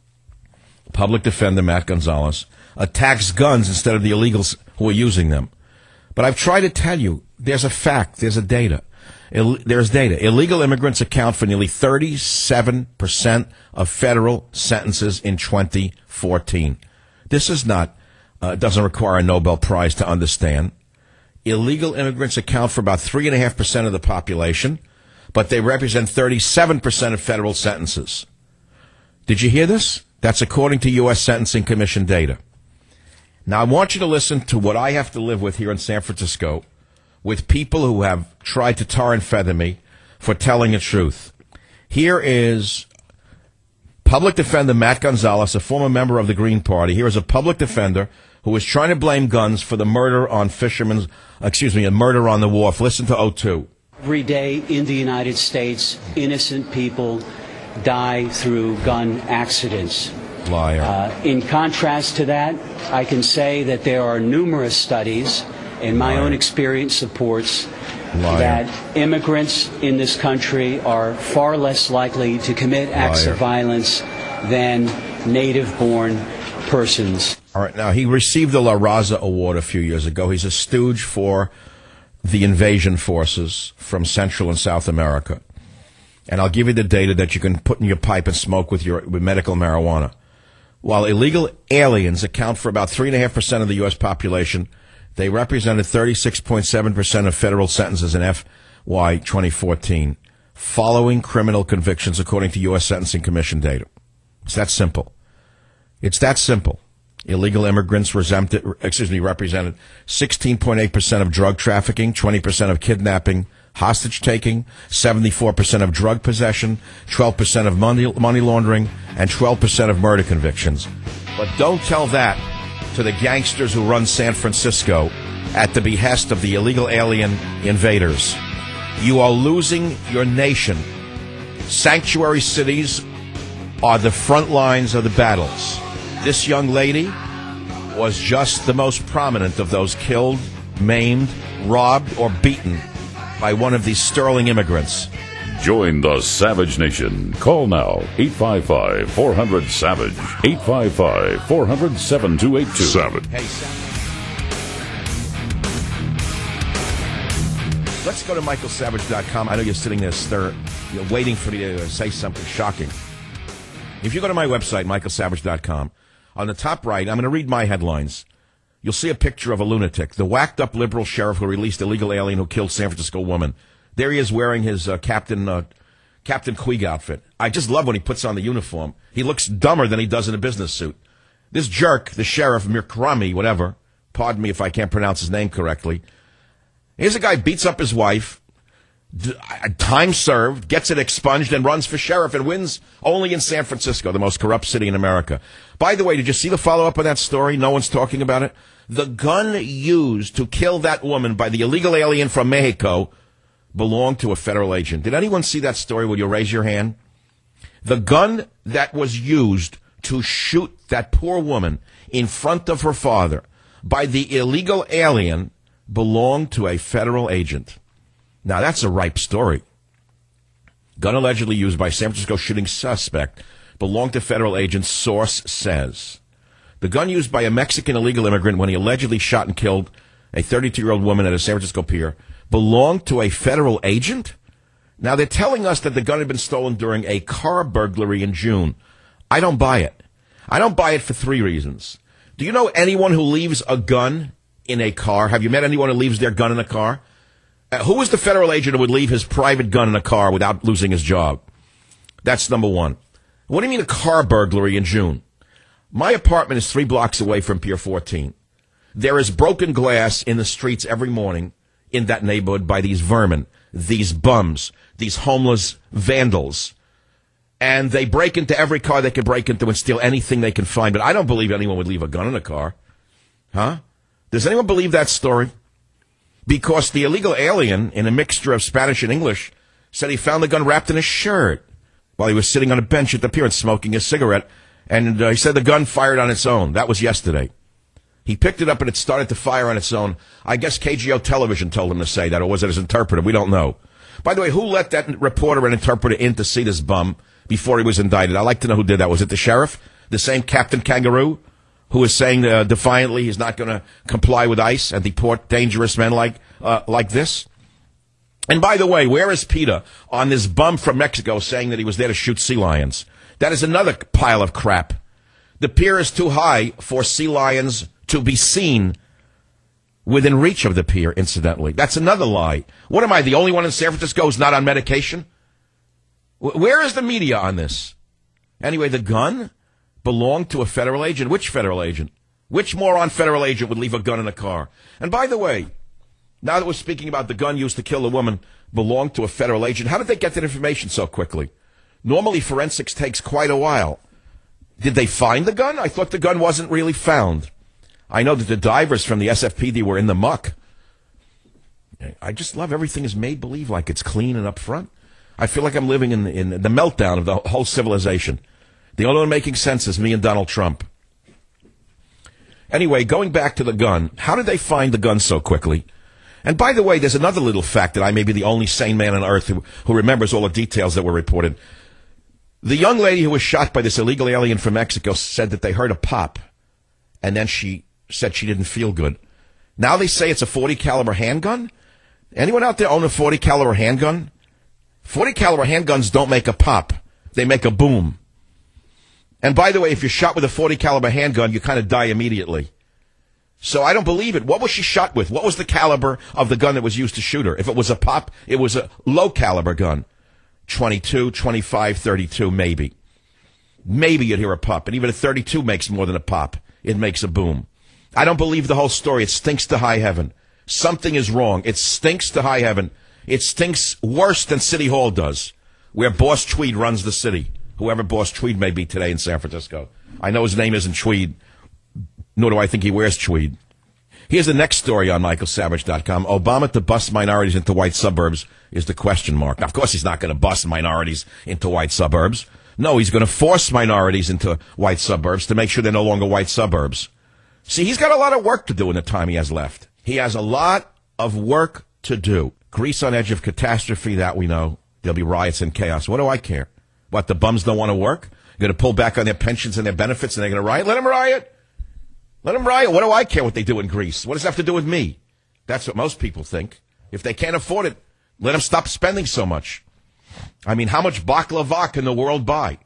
Public defender Matt Gonzalez attacks guns instead of the illegals who are using them. But I've tried to tell you, there's a fact, there's a data. Ill- there's data. Illegal immigrants account for nearly thirty-seven percent of federal sentences in twenty fourteen. This is not, uh, doesn't require a Nobel Prize to understand. Illegal immigrants account for about three point five percent of the population, but they represent thirty-seven percent of federal sentences. Did you hear this? That's according to U S Sentencing Commission data. Now, I want you to listen to what I have to live with here in San Francisco with people who have tried to tar and feather me for telling the truth. Here is public defender Matt Gonzalez, a former member of the Green Party. Here is a public defender who is trying to blame guns for the murder on fishermen's, excuse me, a murder on the wharf. Listen to O two. Every day in the United States, innocent people die through gun accidents. Liar. Uh, in contrast to that, I can say that there are numerous studies, and my Liar. own experience supports Liar. that immigrants in this country are far less likely to commit acts Liar. of violence than native-born persons. All right, now, he received the La Raza Award a few years ago. He's a stooge for the invasion forces from Central and South America. And I'll give you the data that you can put in your pipe and smoke with your with medical marijuana. While illegal aliens account for about three point five percent of the U S population, they represented thirty-six point seven percent of federal sentences in F Y twenty fourteen, following criminal convictions, according to U S Sentencing Commission data. It's that simple. It's that simple. Illegal immigrants resented, excuse me, represented sixteen point eight percent of drug trafficking, twenty percent of kidnapping, hostage-taking, seventy-four percent of drug possession, twelve percent of money, money laundering, and twelve percent of murder convictions. But don't tell that to the gangsters who run San Francisco at the behest of the illegal alien invaders. You are losing your nation. Sanctuary cities are the front lines of the battles. This young lady was just the most prominent of those killed, maimed, robbed, or beaten by one of these sterling immigrants. Join the Savage Nation. Call now, eight five five, four hundred, SAVAGE, eight five five, four hundred, seven two eight two. Savage. Hey, let's go to michael savage dot com. I know you're sitting there stir, you're waiting for me to say something shocking. If you go to my website, michael savage dot com, on the top right, I'm going to read my headlines. You'll see a picture of a lunatic, the whacked-up liberal sheriff who released illegal alien who killed San Francisco woman. There he is wearing his uh, Captain uh, Captain Queeg outfit. I just love when he puts on the uniform. He looks dumber than he does in a business suit. This jerk, the sheriff, Mirkrami, whatever, pardon me if I can't pronounce his name correctly, here's a guy beats up his wife, d- time served, gets it expunged, and runs for sheriff and wins only in San Francisco, the most corrupt city in America. By the way, did you see the follow-up on that story? No one's talking about it. The gun used to kill that woman by the illegal alien from Mexico belonged to a federal agent. Did anyone see that story? Will you raise your hand? The gun that was used to shoot that poor woman in front of her father by the illegal alien belonged to a federal agent. Now, that's a ripe story. Gun allegedly used by San Francisco shooting suspect belonged to federal agents, source says. The gun used by a Mexican illegal immigrant when he allegedly shot and killed a thirty-two-year-old woman at a San Francisco pier belonged to a federal agent? Now, they're telling us that the gun had been stolen during a car burglary in June. I don't buy it. I don't buy it for three reasons. Do you know anyone who leaves a gun in a car? Have you met anyone who leaves their gun in a car? Uh, who is the federal agent who would leave his private gun in a car without losing his job? That's number one. What do you mean a car burglary in June? My apartment is three blocks away from Pier fourteen. There is broken glass in the streets every morning in that neighborhood by these vermin, these bums, these homeless vandals. And they break into every car they can break into and steal anything they can find. But I don't believe anyone would leave a gun in a car. Huh? Does anyone believe that story? Because the illegal alien, in a mixture of Spanish and English, said he found the gun wrapped in a shirt while he was sitting on a bench at the pier and smoking a cigarette. And uh, he said the gun fired on its own. That was yesterday. He picked it up and it started to fire on its own. I guess K G O Television told him to say that, or was it his interpreter? We don't know. By the way, who let that reporter and interpreter in to see this bum before he was indicted? I'd like to know who did that. Was it the sheriff? The same Captain Kangaroo who is saying uh, defiantly he's not going to comply with ICE and deport dangerous men like uh, like this? And by the way, where is PETA on this bum from Mexico saying that he was there to shoot sea lions? That is another pile of crap. The pier is too high for sea lions to be seen within reach of the pier, incidentally. That's another lie. What am I, the only one in San Francisco who's not on medication? Where is the media on this? Anyway, the gun belonged to a federal agent. Which federal agent? Which moron federal agent would leave a gun in a car? And by the way, now that we're speaking about the gun used to kill the woman belonged to a federal agent, how did they get that information so quickly? Normally, forensics takes quite a while. Did they find the gun? I thought the gun wasn't really found. I know that the divers from the S F P D were in the muck. I just love everything is made believe, like it's clean and up front. I feel like I'm living in the, in the meltdown of the whole civilization. The only one making sense is me and Donald Trump. Anyway, going back to the gun, how did they find the gun so quickly? And by the way, there's another little fact that I may be the only sane man on earth who, who remembers all the details that were reported. The young lady who was shot by this illegal alien from Mexico said that they heard a pop, and then she said she didn't feel good. Now they say it's a forty caliber handgun? Anyone out there own a forty caliber handgun? forty caliber handguns don't make a pop. They make a boom. And by the way, if you're shot with a forty caliber handgun, you kind of die immediately. So I don't believe it. What was she shot with? What was the caliber of the gun that was used to shoot her? If it was a pop, it was a low caliber gun. twenty-two, twenty-five, thirty-two, maybe. Maybe you'd hear a pop. And even a thirty-two makes more than a pop. It makes a boom. I don't believe the whole story. It stinks to high heaven. Something is wrong. It stinks to high heaven. It stinks worse than City Hall does, where Boss Tweed runs the city. Whoever Boss Tweed may be today in San Francisco. I know his name isn't Tweed, nor do I think he wears tweed. Here's the next story on Michael Savage dot com. Obama to bust minorities into white suburbs is the question mark. Now, of course, he's not going to bust minorities into white suburbs. No, he's going to force minorities into white suburbs to make sure they're no longer white suburbs. See, he's got a lot of work to do in the time he has left. He has a lot of work to do. Greece on edge of catastrophe, that we know. There'll be riots and chaos. What do I care? What, the bums don't want to work? Going to pull back on their pensions and their benefits and they're going to riot? Let them riot. Let them riot. What do I care what they do in Greece? What does that have to do with me? That's what most people think. If they can't afford it, let them stop spending so much. I mean, how much baklava can the world buy?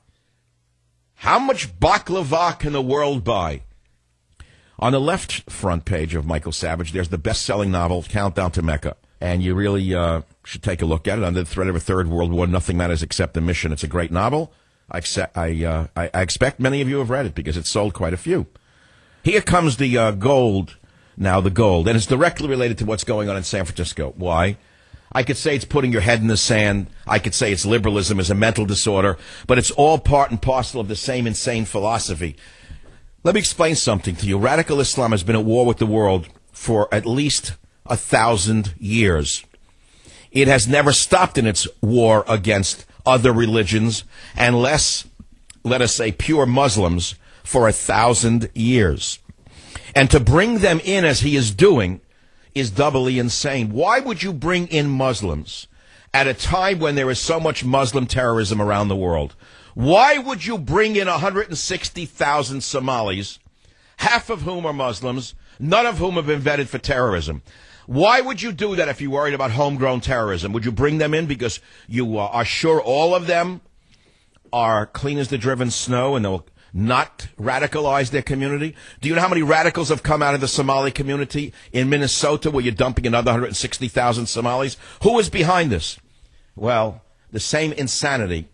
How much baklava can the world buy? On the left front page of Michael Savage, there's the best-selling novel, Countdown to Mecca. And you really uh, should take a look at it. Under the threat of a third world war, nothing matters except the mission. It's a great novel. I, accept, I, uh, I, I expect many of you have read it because it's sold quite a few. Here comes the uh, gold, now the gold. And it's directly related to what's going on in San Francisco. Why? I could say it's putting your head in the sand. I could say it's liberalism is a mental disorder. But it's all part and parcel of the same insane philosophy. Let me explain something to you. Radical Islam has been at war with the world for at least a thousand years. It has never stopped in its war against other religions and less, let us say, pure Muslims for a thousand years. And to bring them in as he is doing is doubly insane. Why would you bring in Muslims at a time when there is so much Muslim terrorism around the world? Why would you bring in one hundred sixty thousand Somalis, half of whom are Muslims, none of whom have been vetted for terrorism? Why would you do that if you're worried about homegrown terrorism? Would you bring them in because you uh, are sure all of them are clean as the driven snow and they'll not radicalize their community? Do you know how many radicals have come out of the Somali community in Minnesota where you're dumping another one hundred sixty thousand Somalis? Who is behind this? Well, the same insanity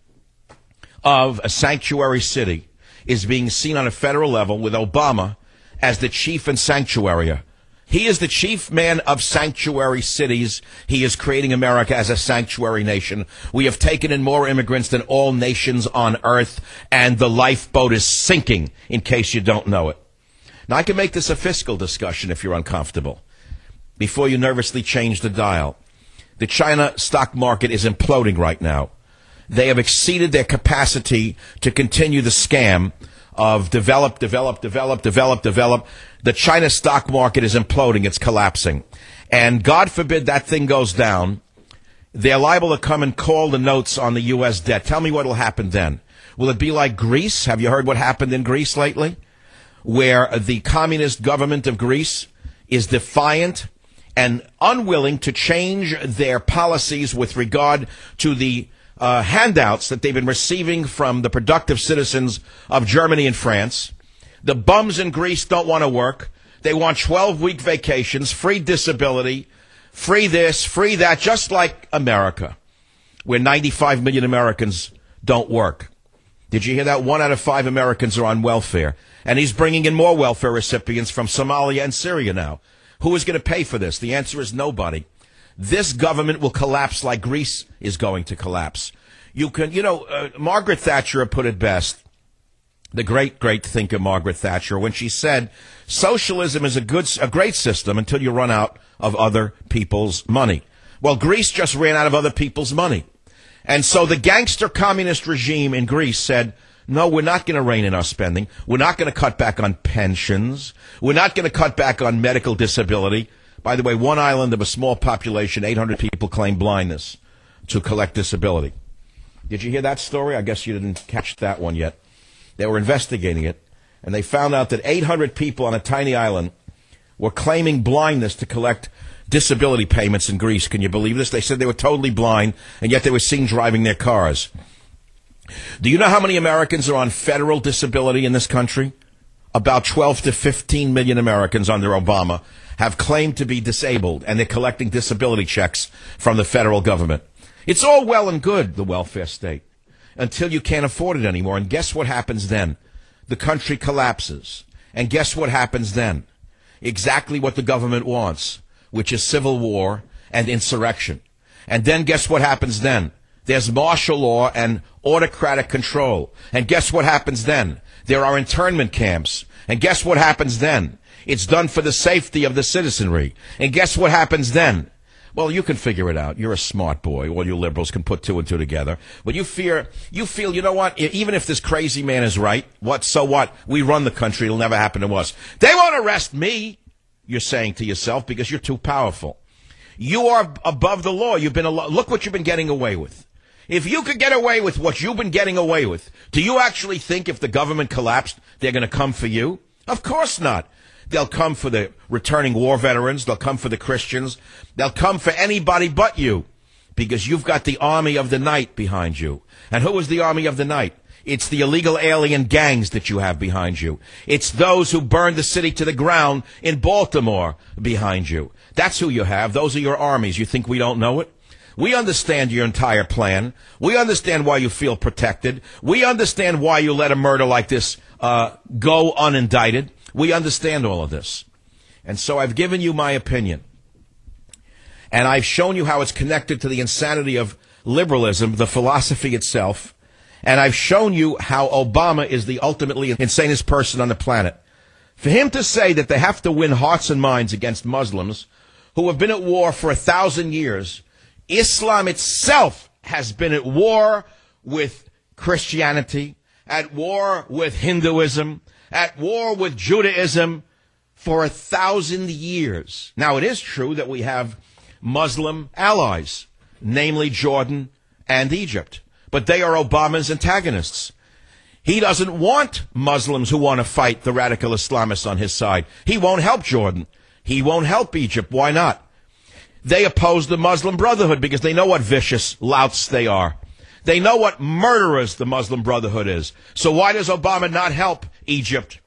of a sanctuary city is being seen on a federal level with Obama as the chief and sanctuary. He is the chief man of sanctuary cities. He is creating America as a sanctuary nation. We have taken in more immigrants than all nations on earth, and the lifeboat is sinking, in case you don't know it. Now, I can make this a fiscal discussion if you're uncomfortable, before you nervously change the dial. The China stock market is imploding right now. They have exceeded their capacity to continue the scam of develop, develop, develop, develop, develop. The China stock market is imploding. It's collapsing. And God forbid that thing goes down. They're liable to come and call the notes on the U S debt. Tell me what will happen then. Will it be like Greece? Have you heard what happened in Greece lately? Where the communist government of Greece is defiant and unwilling to change their policies with regard to the Uh, handouts that they've been receiving from the productive citizens of Germany and France. The bums in Greece don't want to work. They want twelve-week vacations, free disability, free this, free that, just like America, where ninety-five million Americans don't work. Did you hear that? One out of five Americans are on welfare. And he's bringing in more welfare recipients from Somalia and Syria now. Who is going to pay for this? The answer is nobody. This government will collapse like Greece is going to collapse. You can, you know, uh, Margaret Thatcher put it best, the great, great thinker Margaret Thatcher, when she said, socialism is a good, a great system until you run out of other people's money. Well, Greece just ran out of other people's money. And so the gangster communist regime in Greece said, No, we're not going to rein in our spending. We're not going to cut back on pensions. We're not going to cut back on medical disability. By the way, one island of a small population, eight hundred people claim blindness to collect disability. Did you hear that story? I guess you didn't catch that one yet. They were investigating it, and they found out that eight hundred people on a tiny island were claiming blindness to collect disability payments in Greece. Can you believe this? They said they were totally blind, and yet they were seen driving their cars. Do you know how many Americans are on federal disability in this country? About twelve to fifteen million Americans under Obama have claimed to be disabled, and they're collecting disability checks from the federal government. It's all well and good, the welfare state, until you can't afford it anymore. And guess what happens then? The country collapses. And guess what happens then? Exactly what the government wants, which is civil war and insurrection. And then guess what happens then? There's martial law and autocratic control. And guess what happens then? There are internment camps. And guess what happens then? It's done for the safety of the citizenry. And guess what happens then? Well, you can figure it out. You're a smart boy. All you liberals can put two and two together. But you fear, you feel, you know what? Even if this crazy man is right, what? So what? We run the country. It'll never happen to us. They won't arrest me, you're saying to yourself, because you're too powerful. You are above the law. You've been a lo- look what you've been getting away with. If you could get away with what you've been getting away with, do you actually think if the government collapsed, they're going to come for you? Of course not. They'll come for the returning war veterans. They'll come for the Christians. They'll come for anybody but you, because you've got the army of the night behind you. And who is the army of the night? It's the illegal alien gangs that you have behind you. It's those who burned the city to the ground in Baltimore behind you. That's who you have. Those are your armies. You think we don't know it? We understand your entire plan. We understand why you feel protected. We understand why you let a murder like this uh, go unindicted. We understand all of this. And so I've given you my opinion. And I've shown you how it's connected to the insanity of liberalism, the philosophy itself. And I've shown you how Obama is the ultimately insanest person on the planet. For him to say that they have to win hearts and minds against Muslims who have been at war for a thousand years, Islam itself has been at war with Christianity, at war with Hinduism, at war with Judaism for a thousand years. Now, it is true that we have Muslim allies, namely Jordan and Egypt, but they are Obama's antagonists. He doesn't want Muslims who want to fight the radical Islamists on his side. He won't help Jordan. He won't help Egypt. Why not? They oppose the Muslim Brotherhood because they know what vicious louts they are. They know what murderers the Muslim Brotherhood is. So why does Obama not help Egypt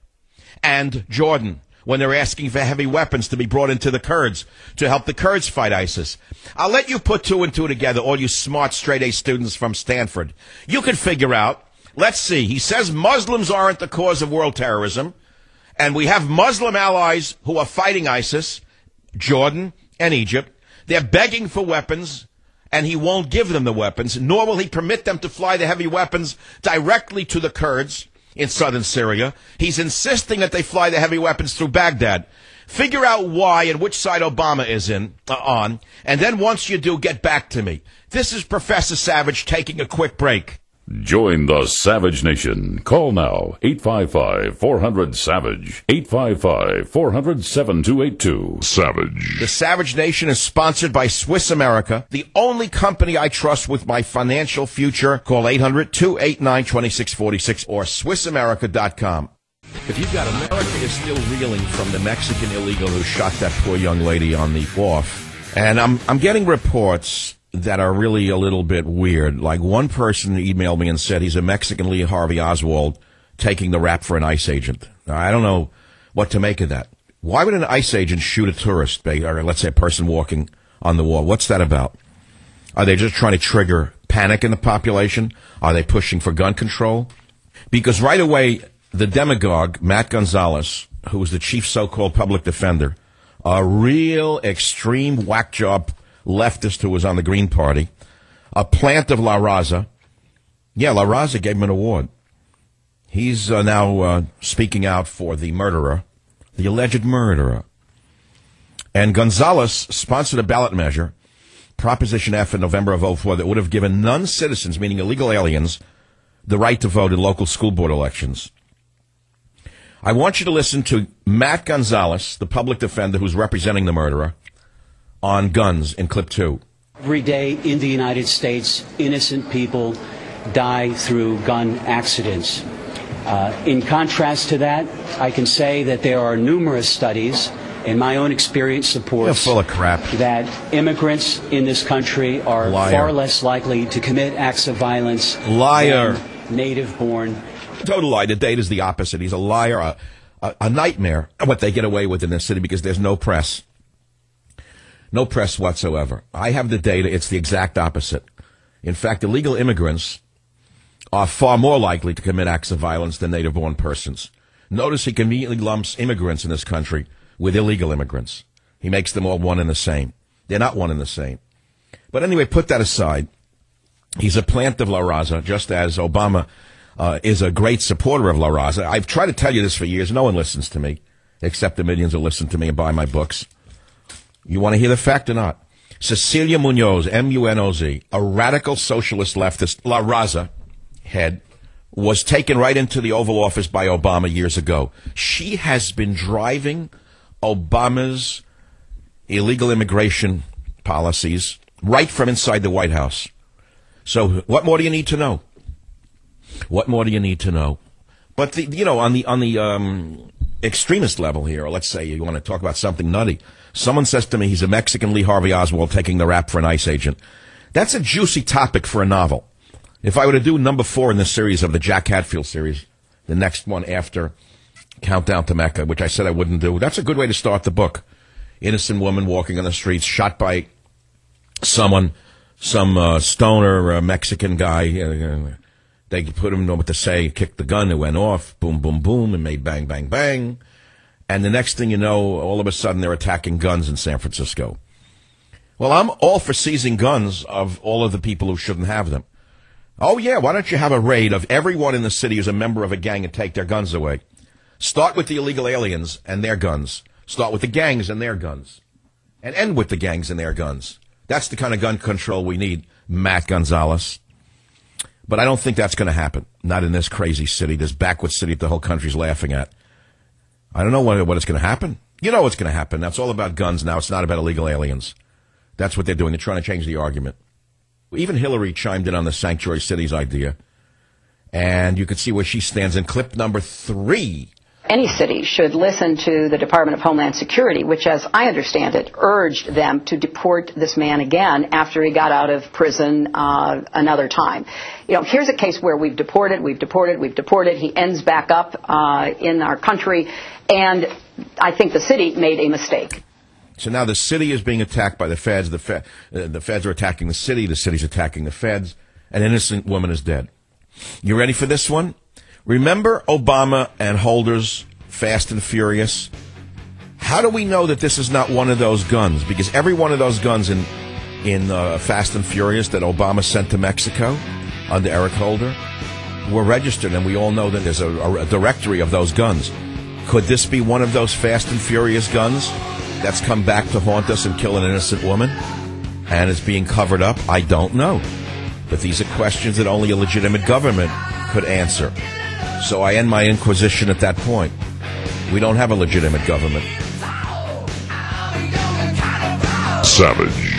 and Jordan when they're asking for heavy weapons to be brought into the Kurds to help the Kurds fight ISIS? I'll let you put two and two together, all you smart straight-A students from Stanford. You can figure out. Let's see. He says Muslims aren't the cause of world terrorism, and we have Muslim allies who are fighting ISIS, Jordan and Egypt. They're begging for weapons, and he won't give them the weapons, nor will he permit them to fly the heavy weapons directly to the Kurds in southern Syria. He's insisting that they fly the heavy weapons through Baghdad. Figure out why and which side Obama is in uh, on, and then once you do, get back to me. This is Professor Savage taking a quick break. Join the Savage Nation. Call now, eight five five, four hundred, SAVAGE, eight five five, four hundred, seven two eight two. Savage. The Savage Nation is sponsored by Swiss America, the only company I trust with my financial future. Call eight hundred, two eight nine, two six four six or Swiss America dot com. If you've got America is still reeling from the Mexican illegal who shot that poor young lady on the wharf. And I'm I'm getting reports that are really a little bit weird. Like one person emailed me and said he's a Mexican Lee Harvey Oswald taking the rap for an ICE agent. Now, I don't know what to make of that. Why would an ICE agent shoot a tourist, or let's say a person walking on the wall? What's that about? Are they just trying to trigger panic in the population? Are they pushing for gun control? Because right away, the demagogue, Matt Gonzalez, who was the chief so-called public defender, a real extreme whack job leftist who was on the Green Party, a plant of La Raza. Yeah, La Raza gave him an award. He's uh, now uh, speaking out for the murderer, the alleged murderer. And Gonzalez sponsored a ballot measure, Proposition F in November of oh four, that would have given non-citizens, meaning illegal aliens, the right to vote in local school board elections. I want you to listen to Matt Gonzalez, the public defender who's representing the murderer, on guns in clip two. Every day in the United States, innocent people die through gun accidents. Uh, in contrast to that, I can say that there are numerous studies, and my own experience supports You're full of crap. that immigrants in this country are Liar. far less likely to commit acts of violence Liar. than native-born. Total lie. The date is the opposite. He's a liar, a, a, a nightmare, what they get away with in this city because there's no press. No press whatsoever. I have the data. It's the exact opposite. In fact, illegal immigrants are far more likely to commit acts of violence than native-born persons. Notice he conveniently lumps immigrants in this country with illegal immigrants. He makes them all one and the same. They're not one and the same. But anyway, put that aside. He's a plant of La Raza, just as Obama uh, is a great supporter of La Raza. I've tried to tell you this for years. No one listens to me, except the millions who listen to me and buy my books. You want to hear the fact or not? Cecilia Munoz, M U N O Z, a radical socialist leftist, La Raza head, was taken right into the Oval Office by Obama years ago. She has been driving Obama's illegal immigration policies right from inside the White House. So what more do you need to know? What more do you need to know? But, the, you know, on the on the um, extremist level here, or let's say you want to talk about something nutty, someone says to me he's a Mexican Lee Harvey Oswald taking the rap for an ICE agent. That's a juicy topic for a novel. If I were to do number four in this series of the Jack Hatfield series, the next one after Countdown to Mecca, which I said I wouldn't do, that's a good way to start the book. Innocent woman walking on the streets, shot by someone, some uh, stoner uh, Mexican guy. Uh, they put him know what to say, kicked the gun, it went off, boom, boom, boom, and made bang, bang, bang. And the next thing you know, all of a sudden they're attacking guns in San Francisco. Well, I'm all for seizing guns of all of the people who shouldn't have them. Oh, yeah, why don't you have a raid of everyone in the city who's a member of a gang and take their guns away? Start with the illegal aliens and their guns. Start with the gangs and their guns. And end with the gangs and their guns. That's the kind of gun control we need, Matt Gonzalez. But I don't think that's going to happen. Not in this crazy city, this backwoods city that the whole country's laughing at. I don't know what, what it's going to happen. You know what's going to happen. That's all about guns now. It's not about illegal aliens. That's what they're doing. They're trying to change the argument. Even Hillary chimed in on the sanctuary cities idea. And you can see where she stands in clip number three. Any city should listen to the Department of Homeland Security, which, as I understand it, urged them to deport this man again after he got out of prison uh, another time. You know, here's a case where we've deported, we've deported, we've deported. He ends back up uh, in our country, and I think the city made a mistake. So now the city is being attacked by the feds. The, fe- uh, the feds are attacking the city. The city's attacking the feds. An innocent woman is dead. You ready for this one? Remember Obama and Holder's Fast and Furious? How do we know that this is not one of those guns? Because every one of those guns in in uh, Fast and Furious that Obama sent to Mexico under Eric Holder were registered, and we all know that there's a, a, a directory of those guns. Could this be one of those Fast and Furious guns that's come back to haunt us and kill an innocent woman, and it's being covered up? I don't know. But these are questions that only a legitimate government could answer. So I end my inquisition at that point. We don't have a legitimate government. Savage.